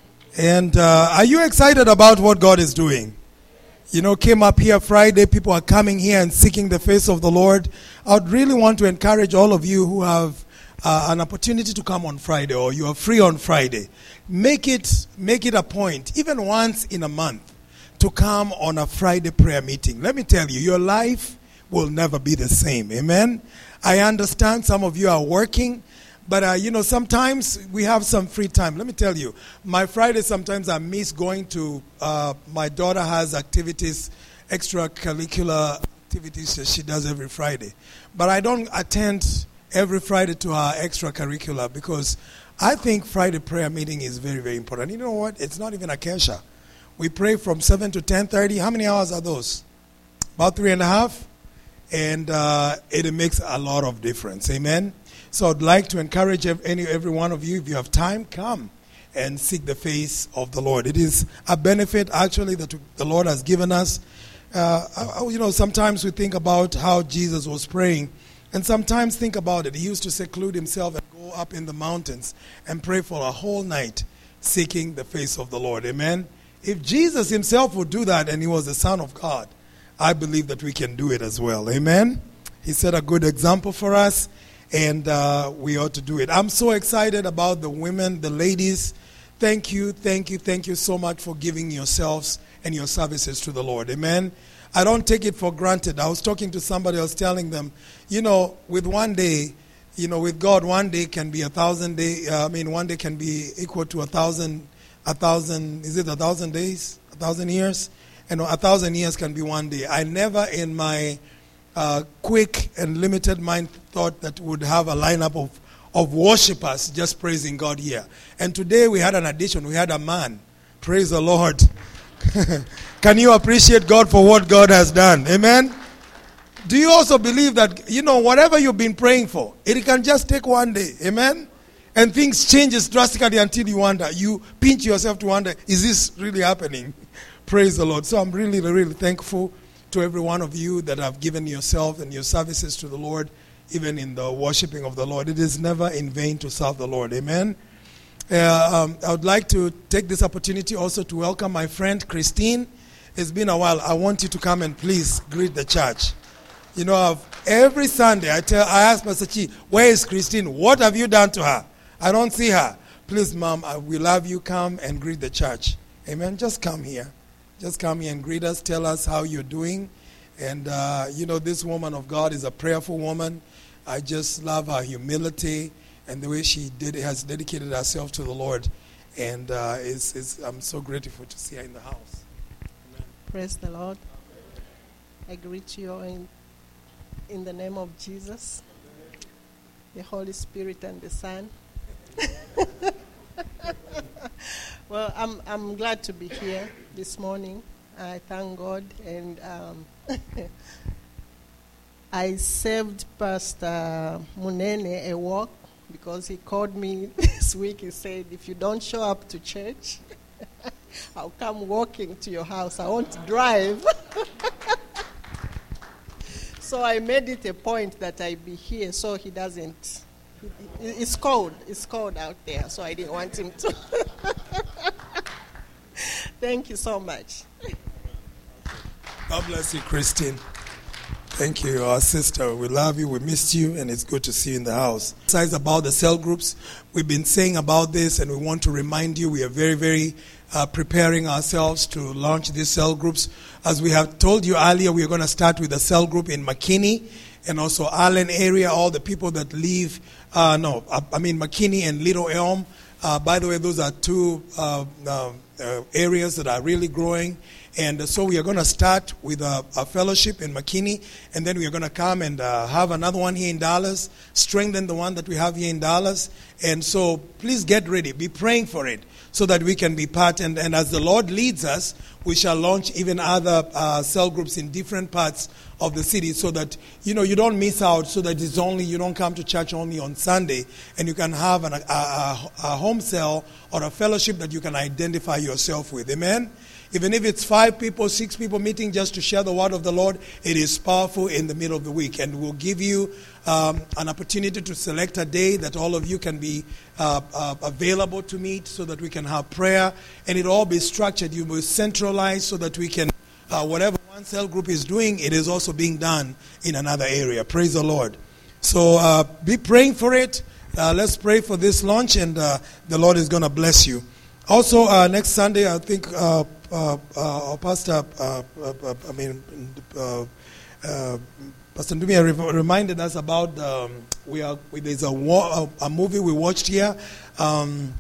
And uh, are you excited about what God is doing? You know, came up here Friday. People are coming here and seeking the face of the Lord. I would really want to encourage all of you who have uh, an opportunity to come on Friday, or you are free on Friday. Make it, make it a point, even once in a month, to come on a Friday prayer meeting. Let me tell you, your life will never be the same. Amen. I understand some of you are working. But, uh, you know, sometimes we have some free time. Let me tell you, my Friday, sometimes I miss going to, uh, my daughter has activities, extracurricular activities that she does every Friday. But I don't attend every Friday to her extracurricular because I think Friday prayer meeting is very, very important. You know what? It's not even a kesha. We pray from seven to ten thirty. How many hours are those? About three and a half. And uh, it makes a lot of difference. Amen. So I'd like to encourage any every one of you, if you have time, come and seek the face of the Lord. It is a benefit, actually, that the Lord has given us. Uh, you know, sometimes we think about how Jesus was praying, and sometimes think about it. He used to seclude himself and go up in the mountains and pray for a whole night, seeking the face of the Lord. Amen? If Jesus himself would do that and he was the Son of God, I believe that we can do it as well. Amen? He set a good example for us. And uh, we ought to do it. I'm so excited about the women, the ladies. Thank you, thank you, thank you so much for giving yourselves and your services to the Lord. Amen. I don't take it for granted. I was talking to somebody, I was telling them, you know, with one day, you know, with God, one day can be a thousand days. Uh, I mean, one day can be equal to a thousand, a thousand, is it a thousand days? A thousand years? And a thousand years can be one day. I never in my Uh, quick and limited mind thought that would have a lineup of, of worshipers just praising God here. And today we had an addition. We had a man. Praise the Lord. Can you appreciate God for what God has done? Amen. Do you also believe that, you know, whatever you've been praying for, it can just take one day. Amen. And things changes drastically until you wonder. You pinch yourself to wonder, is this really happening? Praise the Lord. So I'm really, really thankful to every one of you that have given yourself and your services to the Lord, even in the worshiping of the Lord. It is never in vain to serve the Lord. Amen. Uh, um, I would like to take this opportunity also to welcome my friend Christine. It's been a while. I want you to come and please greet the church. You know, I've, every Sunday I tell, I ask Pastor Chi, where is Christine? What have you done to her? I don't see her. Please, Mom, I, we love you. Come and greet the church. Amen. Just come here. Just come here and greet us. Tell us how you're doing. And, uh, you know, this woman of God is a prayerful woman. I just love her humility and the way she did has dedicated herself to the Lord. And uh, it's, it's, I'm so grateful to see her in the house. Amen. Praise the Lord. I greet you in, in the name of Jesus, the Holy Spirit and the Son. Well, I'm I'm glad to be here this morning. I thank God, and um, I saved Pastor Munene a walk because he called me this week. He said, if you don't show up to church, I'll come walking to your house. I won't drive. So I made it a point that I be here so he doesn't. It's cold. It's cold out there, so I didn't want him to. Thank you so much. God bless you, Christine. Thank you, our sister. We love you. We missed you, and it's good to see you in the house. Besides about the cell groups, we've been saying about this, and we want to remind you we are very, very uh, preparing ourselves to launch these cell groups. As we have told you earlier, we are going to start with a cell group in McKinney and also Allen area. All the people that live, uh, no, I mean McKinney and Little Elm. Uh, by the way, those are two uh, uh, uh, areas that are really growing. And uh, so we are going to start with a, a fellowship in McKinney, and then we are going to come and uh, have another one here in Dallas, strengthen the one that we have here in Dallas. And so please get ready. Be praying for it so that we can be part. And, and as the Lord leads us, we shall launch even other uh, cell groups in different parts of the city so that, you know, you don't miss out, so that it's only, you don't come to church only on Sunday, and you can have an, a, a, a home cell or a fellowship that you can identify yourself with. Amen? Even if it's five people, six people meeting just to share the word of the Lord, it is powerful in the middle of the week. And we'll give you um, an opportunity to select a day that all of you can be uh, uh, available to meet so that we can have prayer. And it'll all be structured. You will centralize so that we can, uh, whatever one cell group is doing, it is also being done in another area. Praise the Lord. So uh, be praying for it. Uh, let's pray for this launch, and uh, the Lord is going to bless you. Also, uh, next Sunday, I think uh, uh, uh, our pastor, uh, uh, I mean, uh, uh, Pastor Ndumi re- reminded us about um, we are. We, there's a, war, a, a movie we watched here um,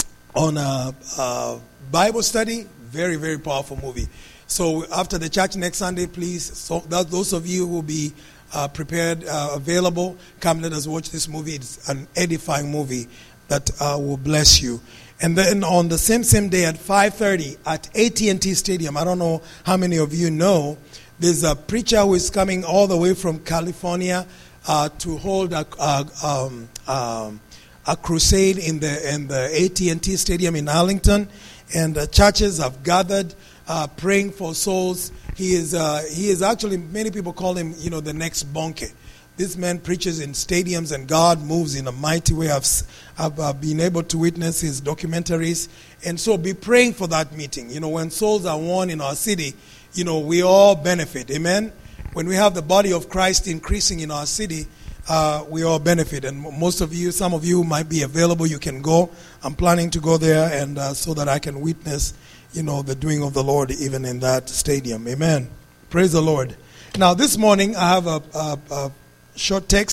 on a, a Bible study. Very, very powerful movie. So after the church next Sunday, please, so that those of you who will be uh, prepared, uh, available, come let us watch this movie. It's an edifying movie that uh, will bless you. And then on the same same day at five thirty at A T and T Stadium, I don't know how many of you know, there's a preacher who is coming all the way from California uh, to hold a, a, um, um, a crusade in the in the A T and T Stadium in Arlington, and uh, churches have gathered uh, praying for souls. He is uh, he is actually, many people call him, you know, the next Bonke. This man preaches in stadiums, and God moves in a mighty way. I've, I've uh, been able to witness his documentaries. And so be praying for that meeting. You know, when souls are won in our city, you know, we all benefit. Amen? When we have the body of Christ increasing in our city, uh, we all benefit. And most of you, some of you might be available. You can go. I'm planning to go there, and uh, so that I can witness, you know, the doing of the Lord even in that stadium. Amen? Praise the Lord. Now, this morning, I have a... a, a short text